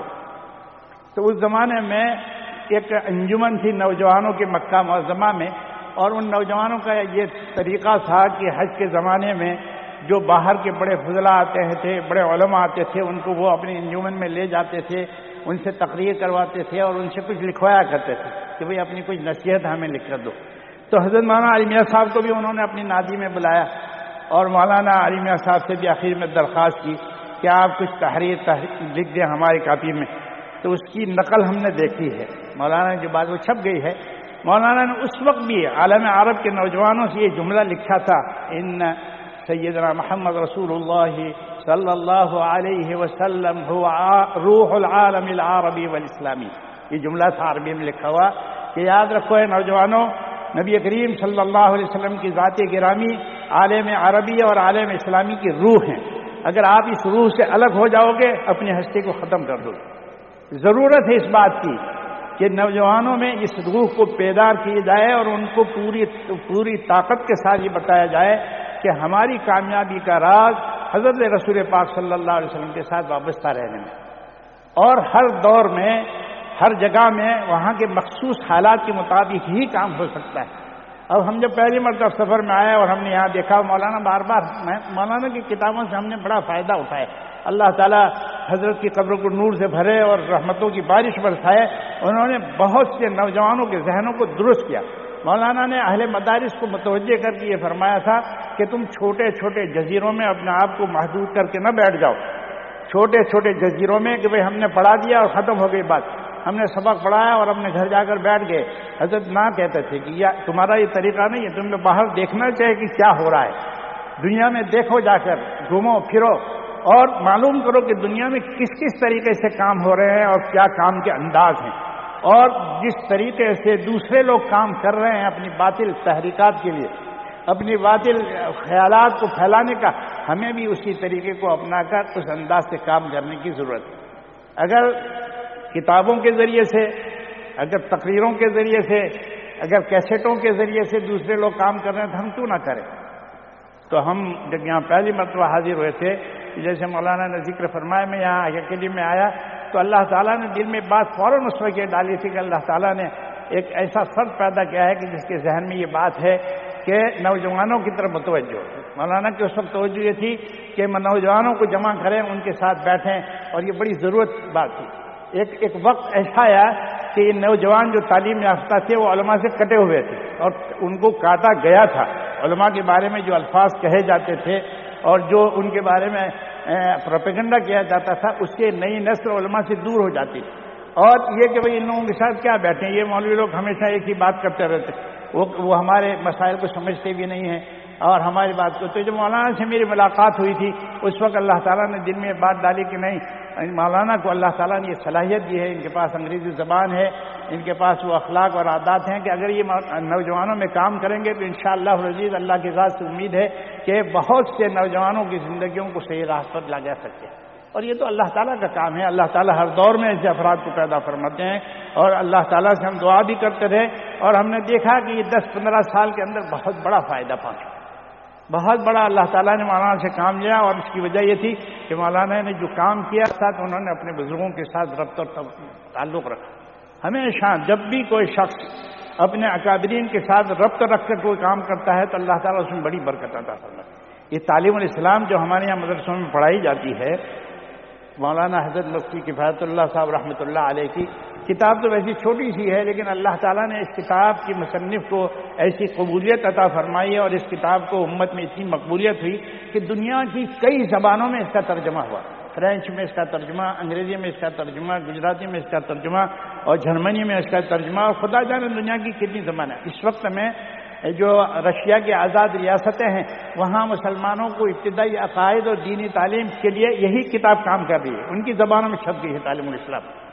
تو اس زمانے میں ایک انجمن تھی نوجوانوں کے مکہ معظمہ میں، اور ان نوجوانوں کا یہ طریقہ تھا کہ حج کے زمانے میں جو باہر کے بڑے فضلاء آتے تھے، بڑے علماء آتے تھے، ان کو وہ اپنی انجمن میں لے جاتے تھے، ان سے تقریر کرواتے تھے اور ان سے کچھ لکھوایا کرتے تھے کہ بھئی اپنی کچھ نصیحت ہمیں لکھ کر دو۔ تو حضرت مولانا علی میاں صاحب کو بھی انہوں نے اپنی نادی میں بلایا اور مولانا علی میاں صاحب سے بھی آخر میں درخواست کی کہ آپ کچھ تحریر لکھ دیں ہماری کاپی میں۔ تو اس کی نقل ہم نے دیکھی ہے، مولانا جو بات وہ چھپ گئی ہے۔ مولانا نے اس وقت بھی عالم عرب کے نوجوانوں سے یہ جملہ لکھا تھا، ان سیدنا محمد رسول اللہ صلی اللہ علیہ وسلم هو روح العالم العربی والاسلامی۔ یہ جملہ تھا عربی میں لکھا ہوا کہ یاد رکھو ہے نوجوانوں، نبی کریم صلی اللہ علیہ وسلم کی ذات گرامی عالم عربی اور عالم اسلامی کی روح ہیں۔ اگر آپ اس روح سے الگ ہو جاؤ گے اپنی ہستی کو ختم کر دو گے۔ ضرورت ہے اس بات کی کہ نوجوانوں میں اس روح کو بیدار کیا جائے اور ان کو پوری پوری طاقت کے ساتھ یہ بتایا جائے کہ ہماری کامیابی کا راز حضرت رسول پاک صلی اللہ علیہ وسلم کے ساتھ وابستہ رہنے میں، اور ہر دور میں ہر جگہ میں وہاں کے مخصوص حالات کے مطابق ہی کام ہو سکتا ہے۔ اب ہم جب پہلی مرتبہ سفر میں آئے اور ہم نے یہاں دیکھا مولانا بار بار مولانا کی کتابوں سے ہم نے بڑا فائدہ اٹھایا، اللہ تعالیٰ حضرت کی قبر کو نور سے بھرے اور رحمتوں کی بارش برسائے۔ انہوں نے بہت سے نوجوانوں کے ذہنوں کو درست کیا۔ مولانا نے اہل مدارس کو متوجہ کر کے یہ فرمایا تھا کہ تم چھوٹے چھوٹے جزیروں میں اپنے آپ کو محدود کر کے نہ بیٹھ جاؤ، چھوٹے چھوٹے جزیروں میں کہ بھئی ہم نے پڑھا دیا اور ختم ہو گئی بات، ہم نے سبق پڑھایا اور اپنے گھر جا کر بیٹھ گئے۔ حضرت نہ کہتے تھے کہ یہ تمہارا یہ طریقہ نہیں ہے، تمہیں باہر دیکھنا چاہیے کہ کیا ہو رہا ہے، دنیا میں دیکھو، جا کر گھومو پھرو اور معلوم کرو کہ دنیا میں کس کس طریقے سے کام ہو رہے ہیں اور کیا کام کے انداز ہیں، اور جس طریقے سے دوسرے لوگ کام کر رہے ہیں اپنی باطل تحریکات کے لیے، اپنی باطل خیالات کو پھیلانے کا، ہمیں بھی اسی طریقے کو اپنا کر اس انداز سے کام کرنے کی ضرورت ہے۔ اگر کتابوں کے ذریعے سے، اگر تقریروں کے ذریعے سے، اگر کیسٹوں کے ذریعے سے دوسرے لوگ کام کر رہے ہیں تو ہم کیوں نہ کریں؟ تو ہم جب یہاں پہلی مرتبہ حاضر ہوئے تھے، جیسے مولانا نے ذکر فرمایا، میں یہاں اکیڈمی میں آیا تو اللہ تعالیٰ نے دل میں بات فوراً اس وقت یہ ڈالی تھی کہ اللہ تعالیٰ نے ایک ایسا فرد پیدا کیا ہے کہ جس کے ذہن میں یہ بات ہے کہ نوجوانوں کی طرف متوجہ۔ مولانا کی اس وقت توجہ یہ تھی کہ نوجوانوں کو جمع کریں، ان کے ساتھ بیٹھیں، اور یہ بڑی ضرورت بات تھی۔ ایک ایک وقت ایسا آیا کہ یہ نوجوان جو تعلیم یافتہ تھے وہ علماء سے کٹے ہوئے تھے اور ان کو کاٹا گیا تھا۔ علماء کے بارے میں جو الفاظ کہے جاتے تھے اور جو ان کے بارے میں پروپیگنڈا کیا جاتا تھا، اس سے نئی نسل علماء سے دور ہو جاتی، اور یہ کہ بھئی ان لوگوں کے ساتھ کیا بیٹھیں، یہ مولوی لوگ ہمیشہ ایک ہی بات کرتے رہتے، وہ وہ ہمارے مسائل کو سمجھتے بھی نہیں ہیں اور ہماری بات کو۔ تو جب مولانا سے میری ملاقات ہوئی تھی اس وقت اللہ تعالیٰ نے دل میں بات ڈالی کہ نہیں، مولانا کو اللہ تعالیٰ نے یہ صلاحیت دی ہے، ان کے پاس انگریزی زبان ہے، ان کے پاس وہ اخلاق اور عادات ہیں کہ اگر یہ نوجوانوں میں کام کریں گے تو انشاءاللہ العزیز اللہ کی ذات سے امید ہے کہ بہت سے نوجوانوں کی زندگیوں کو صحیح راہ پر لا جا سکتے ہیں۔ اور یہ تو اللہ تعالیٰ کا کام ہے، اللہ تعالیٰ ہر دور میں ایسے افراد کو پیدا فرماتے ہیں، اور اللہ تعالیٰ سے ہم دعا بھی کرتے رہے، اور ہم نے دیکھا کہ یہ دس پندرہ سال کے اندر بہت بڑا فائدہ پہنچا، بہت بڑا اللہ تعالیٰ نے مولانا سے کام لیا، اور اس کی وجہ یہ تھی کہ مولانا نے جو کام کیا ساتھ انہوں نے اپنے بزرگوں کے ساتھ ربط اور تعلق رکھا۔ ہمیشہ جب بھی کوئی شخص اپنے اکابرین کے ساتھ ربط رکھ کر کوئی کام کرتا ہے تو اللہ تعالیٰ اس میں بڑی برکت عطا فرماتا ہے۔ یہ تعلیم الاسلام جو ہمارے یہاں مدرسوں میں پڑھائی جاتی ہے، مولانا حضرت مفتی کفایت اللہ صاحب رحمۃ اللہ علیہ کی کتاب تو ویسی چھوٹی سی ہے، لیکن اللہ تعالیٰ نے اس کتاب کی مصنف کو ایسی قبولیت عطا فرمائی ہے، اور اس کتاب کو امت میں اتنی مقبولیت ہوئی کہ دنیا کی کئی زبانوں میں اس کا ترجمہ ہوا۔ فرینچ میں اس کا ترجمہ، انگریزی میں اس کا ترجمہ، گجراتی میں اس کا ترجمہ، اور جرمنی میں اس کا ترجمہ، اور خدا جانے دنیا کی کتنی زبانیں۔ اس وقت میں جو رشیا کی آزاد ریاستیں ہیں وہاں مسلمانوں کو ابتدائی عقائد اور دینی تعلیم کے لیے یہی کتاب کام کر رہی ہے، ان کی زبانوں میں چھپ گئی ہے تعلیم الاسلام۔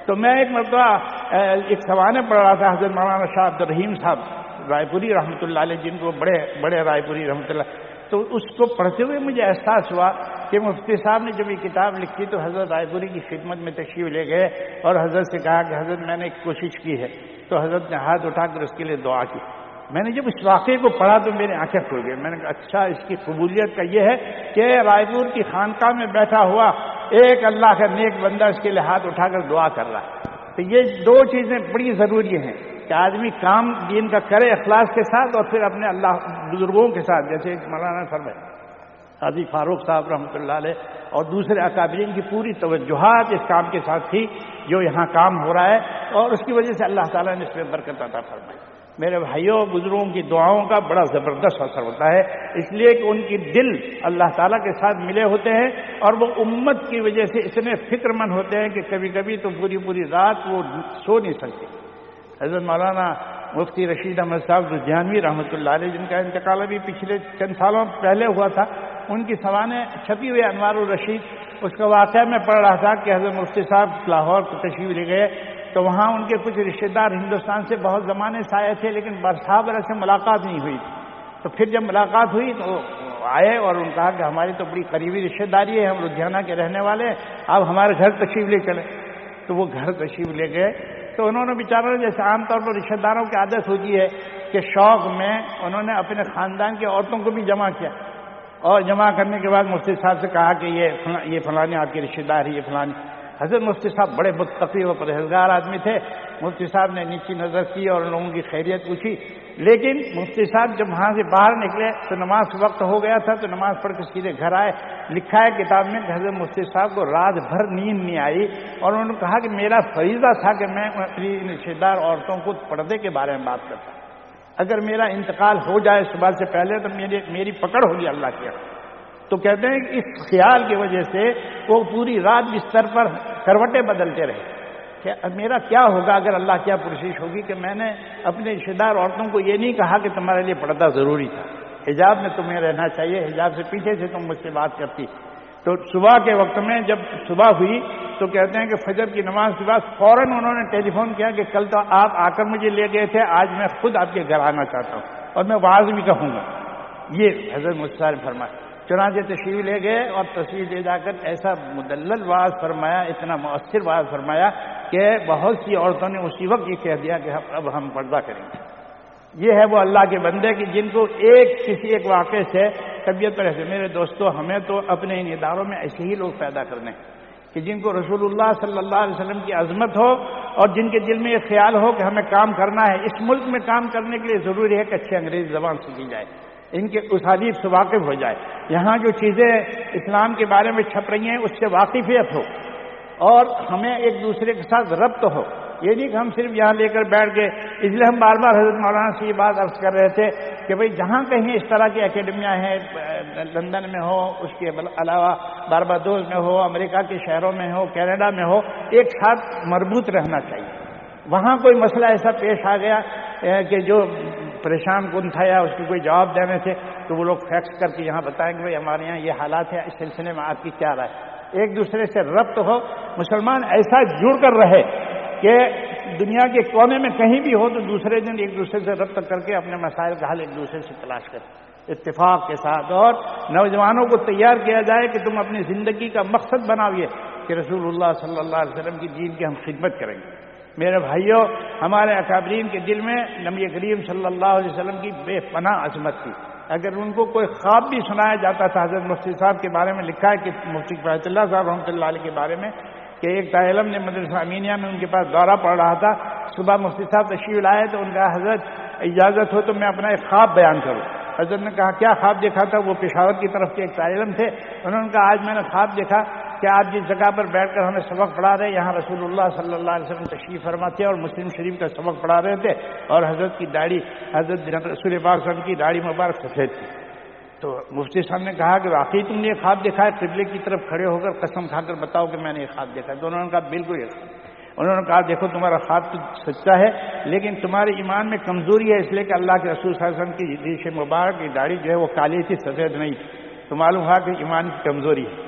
تو میں ایک مرتبہ ایک سوانح پڑھ رہا تھا حضرت مولانا شاہ عبد الرحیم صاحب رائے پوری رحمۃ اللہ علیہ، جن کو بڑے بڑے رائے پوری رحمۃ اللہ، تو اس کو پڑھتے ہوئے مجھے احساس ہوا کہ مفتی صاحب نے جب یہ کتاب لکھی تو حضرت رائے پوری کی خدمت میں تشریف لے گئے اور حضرت سے کہا کہ حضرت میں نے ایک کوشش کی ہے، تو حضرت نے ہاتھ اٹھا کر اس کے لیے دعا کی۔ میں نے جب اس واقعے کو پڑھا تو میری آنکھیں کھل گئی، میں نے کہا اچھا اس کی قبولیت کا یہ ہے کہ رائے پور کی خانقاہ میں بیٹھا ہوا ایک اللہ کا نیک بندہ اس کے لیے ہاتھ اٹھا کر دعا کر رہا ہے۔ تو یہ دو چیزیں بڑی ضروری ہیں کہ آدمی کام دین کا کرے اخلاص کے ساتھ، اور پھر اپنے اللہ بزرگوں کے ساتھ، جیسے مولانا فرمائے قاضی فاروق صاحب رحمۃ اللہ علیہ اور دوسرے اکابرین کی پوری توجہات اس کام کے ساتھ تھی جو یہاں کام ہو رہا ہے، اور اس کی وجہ سے اللہ تعالیٰ نے اس میں برکت عطا فرمائی۔ میرے بھائیوں، بزرگوں کی دعاؤں کا بڑا زبردست اثر ہوتا ہے، اس لیے کہ ان کی دل اللہ تعالیٰ کے ساتھ ملے ہوتے ہیں اور وہ امت کی وجہ سے اتنے فکر مند ہوتے ہیں کہ کبھی کبھی تو پوری پوری رات وہ سو نہیں سکتے۔ حضرت مولانا مفتی رشید احمد صاحب لدھیانوی رحمۃ اللہ علیہ، جن کا انتقال ابھی پچھلے چند سالوں پہلے ہوا تھا، ان کی سوانح چھپی ہوئی انوار الرشید، اس کا واقعہ میں پڑھ رہا تھا کہ حضرت مفتی صاحب لاہور کو تشریف لے گئے تو وہاں ان کے کچھ رشتہ دار ہندوستان سے بہت زمانے سے آئے تھے، لیکن برسا برس سے ملاقات نہیں ہوئی تھی۔ تو پھر جب ملاقات ہوئی تو آئے اور انہوں نے کہا کہ ہماری تو بڑی قریبی رشتہ داری ہے، ہم لدھیانہ کے رہنے والے ہیں، آپ ہمارے گھر تشریف لے چلے۔ تو وہ گھر تشریف لے گئے تو انہوں نے بیچارہ جیسے عام طور پر رشتہ داروں کی عادت ہوتی ہے کہ شوق میں انہوں نے اپنے خاندان کی عورتوں کو بھی جمع کیا، اور جمع کرنے کے بعد مفتی صاحب سے کہا کہ یہ یہ فلانی آپ کی رشتہ دار ہے، یہ فلانی۔ حضرت مفتی صاحب بڑے متقی و پرہیزگار آدمی تھے، مفتی صاحب نے نیچی نظر کی اور ان لوگوں کی خیریت پوچھی، لیکن مفتی صاحب جب وہاں سے باہر نکلے تو نماز وقت ہو گیا تھا، تو نماز پڑھ کے سیدھے گھر آئے۔ لکھا ہے کتاب میں کہ حضرت مفتی صاحب کو رات بھر نیند نہیں آئی، اور انہوں نے کہا کہ میرا فریضہ تھا کہ میں اپنی رشتہ دار عورتوں کو پردے کے بارے میں بات کرتا، اگر میرا انتقال ہو جائے صبح سے پہلے تو میری میری پکڑ ہوگی اللہ کی۔ تو کہتے ہیں کہ اس خیال کی وجہ سے وہ پوری رات بستر پر کروٹیں بدلتے رہے کہ میرا کیا ہوگا اگر اللہ کیا پرسش ہوگی کہ میں نے اپنے رشتہ دار عورتوں کو یہ نہیں کہا کہ تمہارے لیے پردہ ضروری تھا، حجاب میں تمہیں رہنا چاہیے، حجاب سے پیچھے سے تم مجھ سے بات کرتی۔ تو صبح کے وقت میں جب صبح ہوئی تو کہتے ہیں کہ فجر کی نماز کے بعد فوراً انہوں نے ٹیلی فون کیا کہ کل تو آپ آ کر مجھے لے گئے تھے، آج میں خود آپ کے گھر آنا چاہتا ہوں اور میں واعظ بھی کہوں گا۔ یہ حضرت مفتی نے فرمایا۔ چنانچہ تشریف لے گئے اور تشریف لے جا کر ایسا مدلل واعظ فرمایا، اتنا مؤثر واعظ فرمایا کہ بہت سی عورتوں نے اسی وقت یہ کہہ دیا کہ اب ہم پردہ کریں گے۔ یہ ہے وہ اللہ کے بندے کہ جن کو ایک کسی ایک واقعے سے طبیعت پر ایسے۔ میرے دوستو، ہمیں تو اپنے ان اداروں میں ایسے ہی لوگ پیدا کرنے کہ جن کو رسول اللہ صلی اللہ علیہ وسلم کی عظمت ہو اور جن کے دل میں یہ خیال ہو کہ ہمیں کام کرنا ہے۔ اس ملک میں کام کرنے کے لیے ضروری ہے کہ اچھی انگریزی زبان سیکھی جائے، ان کے اسالیب سے واقف ہو جائے، یہاں جو چیزیں اسلام کے بارے میں چھپ رہی ہیں اس سے واقفیت ہو، اور ہمیں ایک دوسرے کے ساتھ ربط ہو۔ یہ نہیں کہ ہم صرف یہاں لے کر بیٹھ گئے۔ اس لیے ہم بار بار حضرت مولانا سے یہ بات عرض کر رہے تھے کہ بھئی جہاں کہیں اس طرح کی اکیڈمیاں ہیں، لندن میں ہو، اس کے علاوہ باربادوس میں ہو، امریکہ کے شہروں میں ہو، کینیڈا میں ہو، ایک ساتھ مربوط رہنا چاہیے۔ وہاں کوئی مسئلہ ایسا پیش آ گیا کہ جو پریشان کن تھا یا اس کو کوئی جواب دینے تھے تو وہ لوگ فیکس کر کے یہاں بتائیں کہ بھئی ہمارے یہاں یہ حالات ہے، اس سلسلے میں آپ کی کیا رائے۔ ایک دوسرے سے ربط ہو، مسلمان ایسا جڑ کر رہے کہ دنیا کے کونے میں کہیں بھی ہو تو دوسرے دن ایک دوسرے سے ربط کر کے اپنے مسائل کا حل ایک دوسرے سے تلاش کریں اتفاق کے ساتھ، اور نوجوانوں کو تیار کیا جائے کہ تم اپنی زندگی کا مقصد بناؤ یہ کہ رسول اللہ صلی اللہ علیہ وسلم کی دین کی ہم خدمت کریں گے۔ میرے بھائیوں، ہمارے اکابرین کے دل میں نبی کریم صلی اللہ علیہ وسلم کی بے پناہ عظمت تھی۔ اگر ان کو کوئی خواب بھی سنایا جاتا تھا، حضرت مفتی صاحب کے بارے میں لکھا ہے کہ مفتی بیت اللہ صاحب رحمۃ اللہ علیہ کے بارے میں کہ ایک طالب علم نے مدرسہ امینیہ میں ان کے پاس دورہ پڑ رہا تھا، صبح مفتی صاحب تشریف لائے تو ان کا حضرت اجازت ہو تو میں اپنا ایک خواب بیان کروں۔ حضرت نے کہا کیا خواب دیکھا تھا؟ وہ پشاور کی طرف کے ایک طالب علم تھے، انہوں نے کہا آج میں نے خواب دیکھا کہ آپ جس جگہ پر بیٹھ کر ہمیں سبق پڑھا رہے، یہاں رسول اللہ صلی اللہ علیہ وسلم تشریف فرما تھے اور مسلم شریف کا سبق پڑھا رہے تھے، اور حضرت کی داڑھی، حضرت رسول پاک صلی اللہ علیہ وسلم کی داڑھی مبارک سفید تھی۔ تو مفتی صاحب نے کہا کہ واقعی تم نے یہ خواب دیکھا ہے؟ قبلے کی طرف کھڑے ہو کر قسم کھا کر بتاؤ کہ میں نے یہ خواب دیکھا ہے۔ تو انہوں نے کہا بالکل یہ خواب۔ انہوں نے کہا دیکھو تمہارا خواب تو سچا ہے، لیکن تمہارے ایمان میں کمزوری ہے، اس لیے کہ اللہ کے رسول صلی اللہ علیہ وسلم کی ریش مبارک کی داڑھی جو ہے وہ کالی تھی، سفید نہیں تھی، تو معلوم ہوا کہ ایمان کی کمزوری ہے۔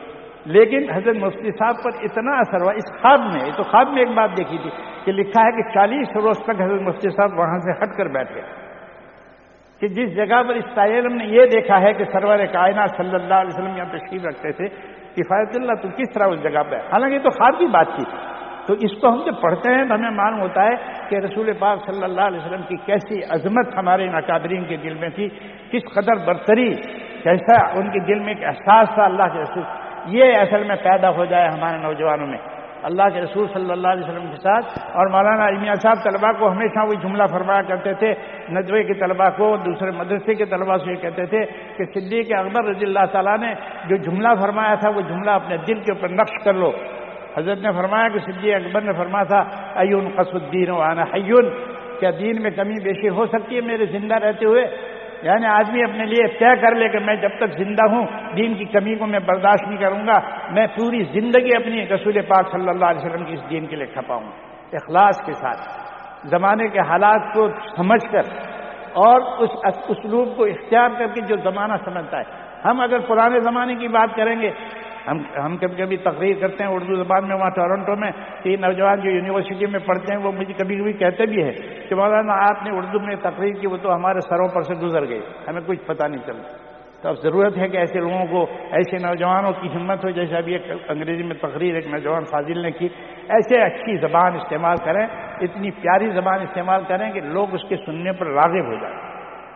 لیکن حضرت مفتی صاحب پر اتنا اثر ہوا اس خواب میں. تو خواب میں ایک بات دیکھی تھی کہ لکھا ہے کہ چالیس روز تک حضرت مفتی صاحب وہاں سے ہٹ کر بیٹھ گئے کہ جس جگہ پر اس طالب نے یہ دیکھا ہے کہ سرور کائنات صلی اللہ علیہ وسلم یہاں تشریف رکھتے تھے کفایت اللہ تو کس طرح اس جگہ پہ. حالانکہ تو خواب کی بات تھی. تو اس کو ہم جب پڑھتے ہیں تو ہمیں معلوم ہوتا ہے کہ رسول پاک صلی اللہ علیہ وسلم کی کیسی عظمت ہمارے ان اکابرین کے دل میں تھی, کس قدر برتری, کیسا ان کے دل میں ایک احساس تھا اللہ کے رسول. یہ اصل میں پیدا ہو جائے ہمارے نوجوانوں میں اللہ کے رسول صلی اللہ علیہ وسلم کے ساتھ. اور مولانا میاں صاحب طلباء کو ہمیشہ وہی جملہ فرمایا کرتے تھے, ندوے کے طلباء کو, دوسرے مدرسے کے طلباء سے یہ کہتے تھے کہ صدیق اکبر رضی اللہ تعالیٰ نے جو جملہ فرمایا تھا وہ جملہ اپنے دل کے اوپر نقش کر لو. حضرت نے فرمایا کہ صدیق اکبر نے فرمایا تھا ایون قص الدین وانا حیون, کیا دین میں کمی بیشی ہو سکتی ہے میرے زندہ رہتے ہوئے. یعنی آدمی اپنے لیے طے کر لے کہ میں جب تک زندہ ہوں دین کی کمی کو میں برداشت نہیں کروں گا, میں پوری زندگی اپنی رسول پاک صلی اللہ علیہ وسلم کی اس دین کے لیے کھپاؤں. اخلاص کے ساتھ زمانے کے حالات کو سمجھ کر اور اس اسلوب کو اختیار کر کے جو زمانہ سمجھتا ہے. ہم اگر پرانے زمانے کی بات کریں گے, ہم ہم کبھی کبھی تقریر کرتے ہیں اردو زبان میں وہاں ٹورنٹو میں, کہ نوجوان جو یونیورسٹی میں پڑھتے ہیں وہ مجھے کبھی کبھی کہتے بھی ہے کہ مولانا آپ نے اردو میں تقریر کی وہ تو ہمارے سروں پر سے گزر گئی, ہمیں کچھ پتہ نہیں چلا. تو اب ضرورت ہے کہ ایسے لوگوں کو, ایسے نوجوانوں کی ہمت ہو, جیسے ابھی ایک انگریزی میں تقریر ایک نوجوان فاضل نے کی, ایسے اچھی زبان استعمال کریں, اتنی پیاری زبان استعمال کریں کہ لوگ اس کے سننے پر راغب ہو جائیں.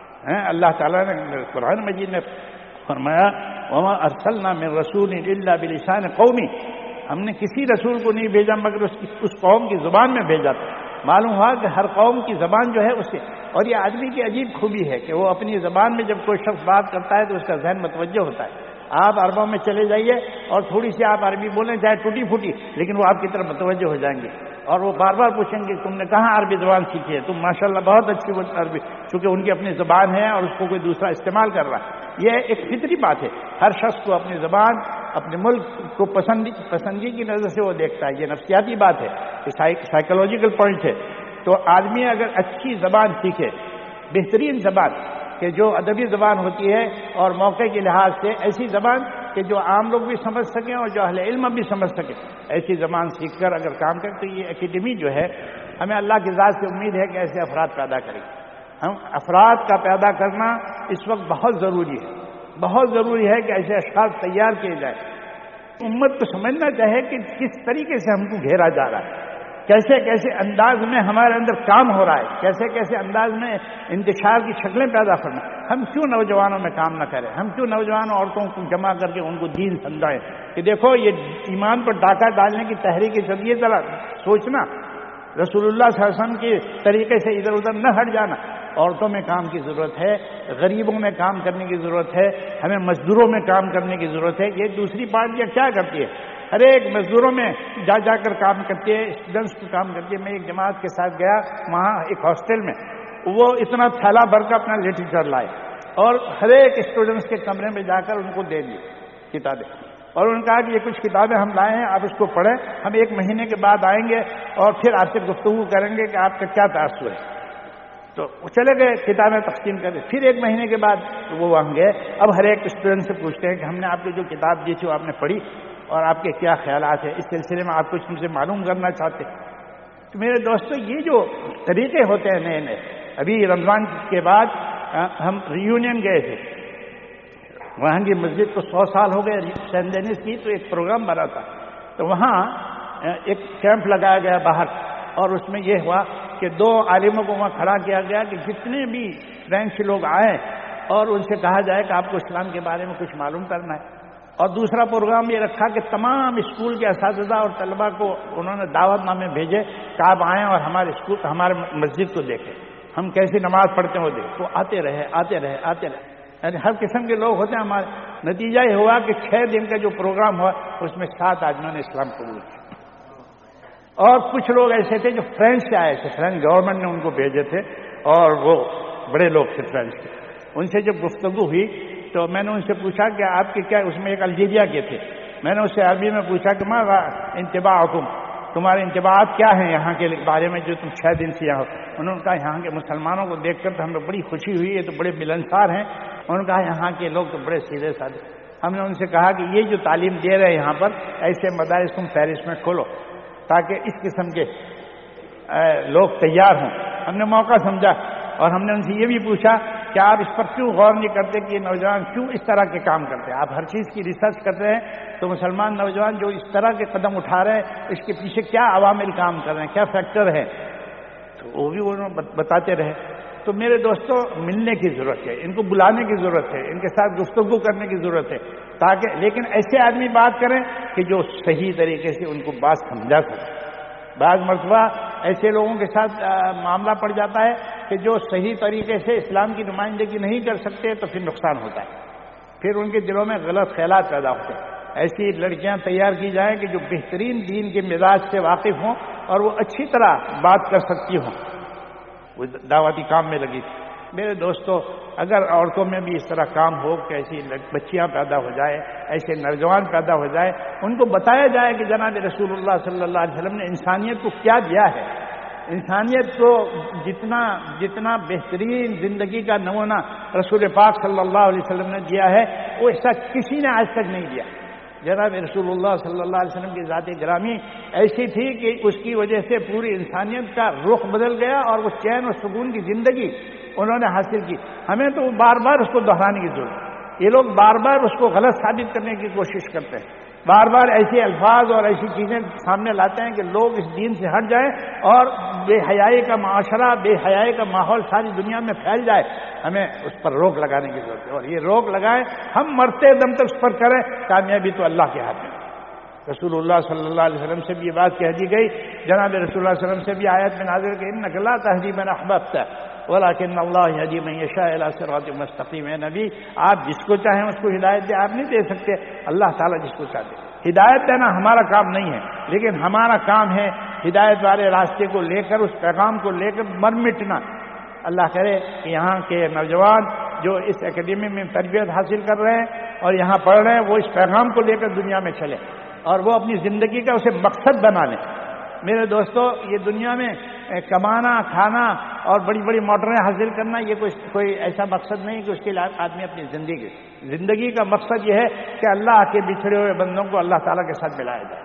اللہ تعالیٰ نے قرآن مجید نے فرمایا وما ارسلنا من رسول الا بلسان قومی, ہم نے کسی رسول کو نہیں بھیجا مگر اس, اس قوم کی زبان میں بھیجا تھا. معلوم ہوا کہ ہر قوم کی زبان جو ہے اس سے, اور یہ آدمی کی عجیب خوبی ہے کہ وہ اپنی زبان میں جب کوئی شخص بات کرتا ہے تو اس کا ذہن متوجہ ہوتا ہے. آپ عربوں میں چلے جائیے اور تھوڑی سی آپ عربی بولیں چاہے ٹوٹی پھوٹی, لیکن وہ آپ کی طرف متوجہ ہو جائیں گے اور وہ بار بار پوچھیں گے تم نے کہاں عربی زبان سیکھی ہے, تم ماشاءاللہ بہت اچھی عربی, چونکہ ان کی اپنی زبان ہے اور اس کو کوئی دوسرا استعمال کر رہا ہے. یہ ایک فطری بات ہے, ہر شخص کو اپنی زبان اپنے ملک کو پسندی پسندگی کی نظر سے وہ دیکھتا ہے. یہ نفسیاتی بات ہے, سائیکولوجیکل پوائنٹ ہے. تو آدمی اگر اچھی زبان سیکھے, بہترین زبان کہ جو ادبی زبان ہوتی ہے اور موقع کے لحاظ سے ایسی زبان کہ جو عام لوگ بھی سمجھ سکیں اور جو اہل علم بھی سمجھ سکیں, ایسی زبان سیکھ کر اگر کام کریں تو یہ اکیڈمی جو ہے ہمیں اللہ کی ذات سے امید ہے کہ ایسے افراد پیدا کریں. ہم افراد کا پیدا کرنا اس وقت بہت ضروری ہے, بہت ضروری ہے کہ ایسے اشخاص تیار کیے جائیں. امت کو سمجھنا چاہے کہ کس طریقے سے ہم کو گھیرا جا رہا ہے, کیسے کیسے انداز میں ہمارے اندر کام ہو رہا ہے, کیسے کیسے انداز میں انتشار کی شکلیں پیدا کرنا. ہم کیوں نوجوانوں میں کام نہ کریں, ہم کیوں نوجوان عورتوں کو جمع کر کے ان کو دین سمجھائیں کہ دیکھو یہ ایمان پر ڈاکہ ڈالنے کی تحریک چلیے, ذرا سوچنا, رسول اللہ صلی اللہ علیہ وسلم کے طریقے سے ادھر ادھر نہ ہٹ جانا. عورتوں میں کام کی ضرورت ہے, غریبوں میں کام کرنے کی ضرورت ہے, ہمیں مزدوروں میں کام کرنے کی ضرورت ہے. یہ دوسری پارٹیاں کیا کرتی ہے, ہر ایک مزدوروں میں جا جا کر کام کرتی ہے, اسٹوڈنٹس کو کام کرتی ہے. میں ایک جماعت کے ساتھ گیا وہاں ایک ہاسٹل میں, وہ اتنا تھیلا بھر کا اپنا لٹریچر لائے اور ہر ایک اسٹوڈنٹس کے کمرے میں جا کر ان کو دے دی کتابیں, اور انہوں نے کہا کہ یہ کچھ کتابیں ہم لائے ہیں, آپ اس کو پڑھیں, ہم ایک مہینے کے بعد آئیں گے اور پھر آپ سے گفتگو کریں گے کہ آپ کا کیا تاثر ہے. تو وہ چلے گئے, کتابیں تقسیم کر دی. پھر ایک مہینے کے بعد وہ وہاں گئے. اب ہر ایک اسٹوڈنٹ سے پوچھتے ہیں کہ ہم نے آپ کو جو کتاب دی تھی وہ آپ نے پڑھی اور آپ کے کیا خیالات ہیں, اس سلسلے میں آپ کچھ ہم سے معلوم کرنا چاہتے ہیں. تو میرے دوستو یہ جو طریقے ہوتے ہیں نئے نئے, ابھی رمضان کے بعد ہم ریونین گئے تھے, وہاں کی مسجد کو سو سال ہو گئے سینٹ ڈینس کی, تو ایک پروگرام بنا تھا. تو وہاں ایک کیمپ لگایا گیا باہر, اور اس میں یہ ہوا کہ دو عالموں کو وہاں کھڑا کیا گیا کہ جتنے بھی فرینچ لوگ آئیں اور ان سے کہا جائے کہ آپ کو اسلام کے بارے میں کچھ معلوم کرنا ہے. اور دوسرا پروگرام یہ رکھا کہ تمام اسکول کے اساتذہ اور طلباء کو انہوں نے دعوت نامے بھیجے کہ آپ آئیں اور ہمارے اسکول ہمارے مسجد کو دیکھیں, ہم کیسی نماز پڑھتے ہیں وہ دیکھیں. تو آتے رہے آتے رہے آتے رہے یعنی ہر قسم کے لوگ ہوتے ہیں ہمارے. نتیجہ یہ ہوا کہ چھ دن کا جو پروگرام ہوا اس میں سات آدمیوں نے اسلام قبول کیا, اور کچھ لوگ ایسے تھے جو فرینچ سے آئے تھے, فرینچ گورنمنٹ نے ان کو بھیجے تھے اور وہ بڑے لوگ تھے فرینچ کے. ان سے جب گفتگو ہوئی تو میں نے ان سے پوچھا کہ آپ کے کیا, اس میں ایک الجیریا کے تھے, میں نے اس سے عربی میں پوچھا کہ ماں انتباہ حکم, تمہارے انتباہات کیا ہیں یہاں کے بارے میں جو تم چھ دن سے یہاں ہو. انہوں نے کہا یہاں کے مسلمانوں کو دیکھ کر تو ہمیں بڑی خوشی ہوئی, یہ تو بڑے ملنسار ہیں. انہوں نے کہا یہاں کے لوگ تو بڑے سیدھے سادے. ہم نے ان سے کہا کہ یہ جو تعلیم دے رہے ہیں یہاں پر ایسے مدارس تم پیرس میں کھولو تاکہ اس قسم کے لوگ تیار ہوں. ہم نے موقع سمجھا اور ہم نے ان سے یہ بھی پوچھا کہ آپ اس پر کیوں غور نہیں کرتے کہ یہ نوجوان کیوں اس طرح کے کام کرتے ہیں. آپ ہر چیز کی ریسرچ کرتے ہیں تو مسلمان نوجوان جو اس طرح کے قدم اٹھا رہے ہیں اس کے پیچھے کیا عوامل کام کر رہے ہیں, کیا فیکٹر ہے, تو وہ بھی انہوں بتاتے رہے. تو میرے دوستوں ملنے کی ضرورت ہے, ان کو بلانے کی ضرورت ہے, ان کے ساتھ گفتگو کرنے کی ضرورت ہے تاکہ لیکن ایسے آدمی بات کریں کہ جو صحیح طریقے سے ان کو بات سمجھا سکے. بعض مرتبہ ایسے لوگوں کے ساتھ معاملہ پڑ جاتا ہے کہ جو صحیح طریقے سے اسلام کی نمائندگی نہیں کر سکتے تو پھر نقصان ہوتا ہے, پھر ان کے دلوں میں غلط خیالات پیدا ہوتے ہیں. ایسی لڑکیاں تیار کی جائیں کہ جو بہترین دین کے مزاج سے واقف ہوں اور وہ اچھی طرح بات کر سکتی ہوں, وہ دعوتی کام میں لگی تھی. میرے دوستو اگر عورتوں میں بھی اس طرح کام ہو کہ ایسی بچیاں پیدا ہو جائے, ایسے نوجوان پیدا ہو جائے, ان کو بتایا جائے کہ جناب رسول اللہ صلی اللہ علیہ وسلم نے انسانیت کو کیا دیا ہے, انسانیت کو جتنا جتنا بہترین زندگی کا نمونہ رسول پاک صلی اللہ علیہ وسلم نے دیا ہے وہ ایسا کسی نے آج تک نہیں دیا. جناب رسول اللہ صلی اللہ علیہ وسلم کی ذات گرامی ایسی تھی کہ اس کی وجہ سے پوری انسانیت کا رخ بدل گیا اور وہ چین و سکون کی زندگی انہوں نے حاصل کی. ہمیں تو بار بار اس کو دہرانے کی ضرورت ہے. یہ لوگ بار بار اس کو غلط ثابت کرنے کی کوشش کرتے ہیں, بار بار ایسے الفاظ اور ایسی چیزیں سامنے لاتے ہیں کہ لوگ اس دین سے ہٹ جائیں اور بے حیائی کا معاشرہ, بے حیائی کا ماحول ساری دنیا میں پھیل جائے. ہمیں اس پر روک لگانے کی ضرورت ہے اور یہ روک لگائیں, ہم مرتے دم تک اس پر کریں, کامیابی تو اللہ کے ہاتھ میں. رسول اللہ صلی اللہ علیہ وسلم سے بھی یہ بات کہہ دی گئی, جناب رسول اللہ صلی اللہ علیہ وسلم سے بھی آیت میں نازل کہ انک لا تہدی من احببت ولکن اللہ یہدی من یشاء الی صراط مستقیم. ہے نبی, آپ جس کو چاہیں اس کو ہدایت دے, آپ نہیں دے سکتے, اللہ تعالیٰ جس کو چاہتے. ہدایت دینا ہمارا کام نہیں ہے, لیکن ہمارا کام ہے ہدایت والے راستے کو لے کر, اس پیغام کو لے کر مر مٹنا. اللہ کرے کہ یہاں کے نوجوان جو اس اکیڈمی میں تربیت حاصل کر رہے ہیں اور یہاں پڑھ رہے ہیں وہ اس پیغام کو لے کر دنیا میں چلے اور وہ اپنی زندگی کا اسے مقصد بنا لیں. میرے دوستو یہ دنیا میں کمانا, کھانا اور بڑی بڑی موٹریں حاصل کرنا یہ کوئی کوئی ایسا مقصد نہیں کہ اس کے لیے آدمی اپنی زندگی زندگی کا مقصد یہ ہے کہ اللہ کے بچھڑے ہوئے بندوں کو اللہ تعالیٰ کے ساتھ ملایا جائے.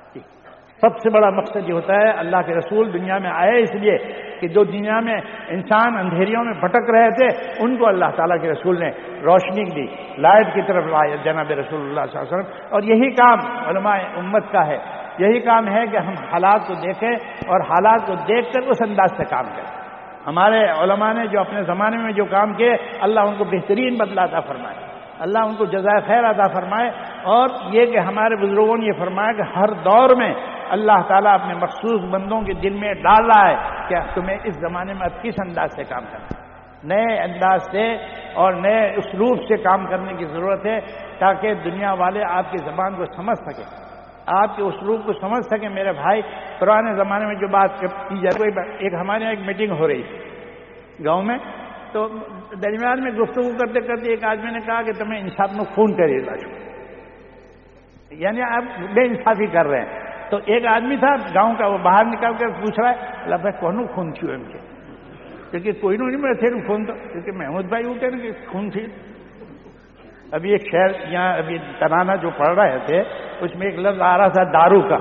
سب سے بڑا مقصد یہ ہوتا ہے, اللہ کے رسول دنیا میں آئے اس لیے کہ جو دنیا میں انسان اندھیریوں میں بھٹک رہے تھے ان کو اللہ تعالیٰ کے رسول نے روشنی دی, لائٹ کی طرف لائے جناب رسول اللہ صلی اللہ علیہ وسلم. اور یہی کام علماء امت کا ہے, یہی کام ہے کہ ہم حالات کو دیکھیں اور حالات کو دیکھ کر اس انداز سے کام کریں. ہمارے علماء نے جو اپنے زمانے میں جو کام کیے اللہ ان کو بہترین بدلہ عطا فرمائے, اللہ ان کو جزائے خیر عطا فرمائے. اور یہ کہ ہمارے بزرگوں نے یہ فرمایا کہ ہر دور میں اللہ تعالیٰ اپنے مخصوص بندوں کے دل میں ڈال رہا ہے کہ تمہیں اس زمانے میں اب کس انداز سے کام کرنا ہے, نئے انداز سے اور نئے اسلوب سے کام کرنے کی ضرورت ہے تاکہ دنیا والے آپ کی زبان کو سمجھ سکیں, آپ کے اسلوب کو سمجھ سکیں. میرے بھائی, پرانے زمانے میں جو بات کی جائے, ایک ہمارے یہاں ایک میٹنگ ہو رہی تھی گاؤں میں, تو درمیان میں گفتگو کرتے کرتے ایک آدمی نے کہا کہ تمہیں انصاف میں خون کریے گا, یعنی آپ بے انصافی کر رہے ہیں. تو ایک آدمی تھا گاؤں کا, وہ باہر نکال کر پوچھ رہا ہے اللہ بھائی کون خون تھیو ایم کے, کیونکہ کوئی نہیں میں تھے خون, تو کیونکہ محمود بھائی وہ کہہ رہے کہ خون تھی. ابھی ایک شہر یہاں ابھی ترانہ جو پڑھ رہے تھے اس میں ایک لفظ آ رہا تھا دارو کا,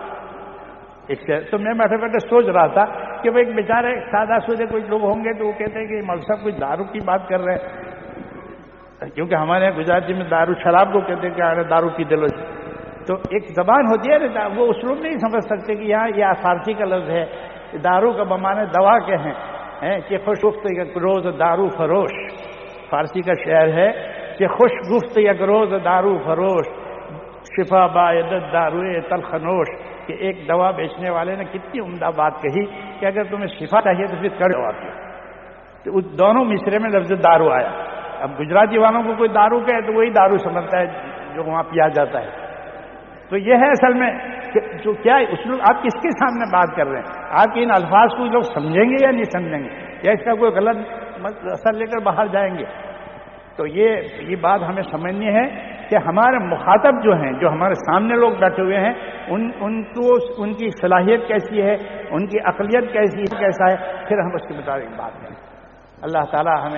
ایک شہر. تو میں بیٹھے بیٹھے سوچ رہا تھا کہ وہ ایک بیچارے سادہ سودے کوئی لوگ ہوں گے تو وہ کہتے ہیں کہ مول صاحب کوئی دارو کی بات کر رہے ہیں, کیونکہ ہمارے یہاں گجراتی میں دارو شراب کو کہتے ہیں کہ آنے دارو پی دلو. تو ایک زبان ہوتی ہے نا, وہ اسلوب نہیں سمجھ سکتے کہ یہاں یہ فارسی کا لفظ ہے, دارو کا بمانے دوا کے ہیں کہ خوش گفت یک روز دارو فروش, فارسی کا شعر ہے کہ خوش گفت یک روز دارو فروش, شفا باعدت داروئے تلخنوش. کہ ایک دوا بیچنے والے نے کتنی عمدہ بات کہی کہ اگر تمہیں شفا چاہیے تو پھر کر دوا پی. تو اس دونوں مصرے میں لفظ دارو آیا. اب گجراتی والوں کو کوئی دارو کہے تو وہی دارو سمجھتا ہے جو وہاں پیا جاتا ہے. تو یہ ہے اصل میں کہ جو کیا اسلوب آپ کس کے سامنے بات کر رہے ہیں, آپ کے ان الفاظ کو لوگ سمجھیں گے یا نہیں سمجھیں گے, یا اس کا کوئی غلط اثر لے کر باہر جائیں گے. تو یہ یہ بات ہمیں سمجھنی ہے کہ ہمارے مخاطب جو ہیں, جو ہمارے سامنے لوگ بیٹھے ہوئے ہیں, ان ان کو ان کی صلاحیت کیسی ہے, ان کی عقلیت کیسی کیسا ہے, پھر ہم اس کے مطابق بات کریں. اللہ تعالی ہمیں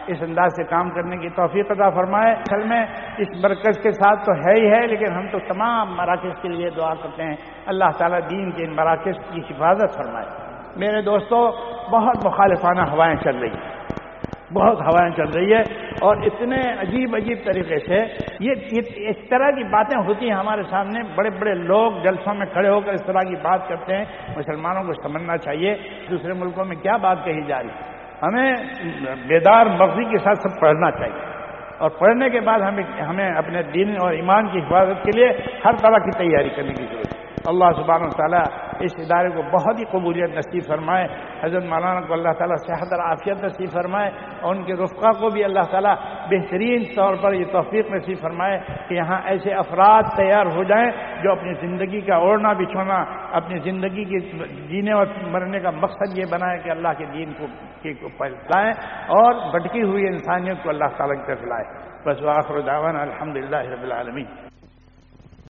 اس انداز سے کام کرنے کی توفیق عطا فرمائے۔ اصل میں اس مرکز کے ساتھ تو ہے ہی ہے، لیکن ہم تو تمام مراکز کے لیے دعا کرتے ہیں اللہ تعالیٰ دین کے ان مراکز کی حفاظت فرمائے۔ میرے دوستو، بہت مخالفانہ ہوائیں چل رہی ہیں، بہت ہوائیں چل رہی ہے، اور اتنے عجیب عجیب طریقے سے یہ اس طرح کی باتیں ہوتی ہیں ہمارے سامنے، بڑے بڑے لوگ جلسوں میں کھڑے ہو کر اس طرح کی بات کرتے ہیں۔ مسلمانوں کو سمجھنا چاہیے دوسرے ملکوں میں کیا بات کہی جا رہی ہے، ہمیں بیدار مغزی کے ساتھ سب پڑھنا چاہیے، اور پڑھنے کے بعد ہمیں ہمیں اپنے دین اور ایمان کی حفاظت کے لیے ہر طرح کی تیاری کرنے کی ضرورت ہے۔ اللہ سبحانہ و تعالیٰ اس ادارے کو بہت ہی قبولیت نصیب فرمائے، حضرت مولانا کو اللہ تعالیٰ صحت اور عافیت نصیب فرمائے، اور ان کے رفقا کو بھی اللہ تعالیٰ بہترین طور پر یہ توفیق نصیب فرمائے کہ یہاں ایسے افراد تیار ہو جائیں جو اپنی زندگی کا اوڑھنا بچھونا، اپنی زندگی کی جینے اور مرنے کا مقصد یہ بنائے کہ اللہ کے دین کو پھیلائیں اور بھٹکی ہوئی انسانیت کو اللہ تعالیٰ کی طرف لائے۔ بس وآخر دعوانا الحمدللہ رب العالمین۔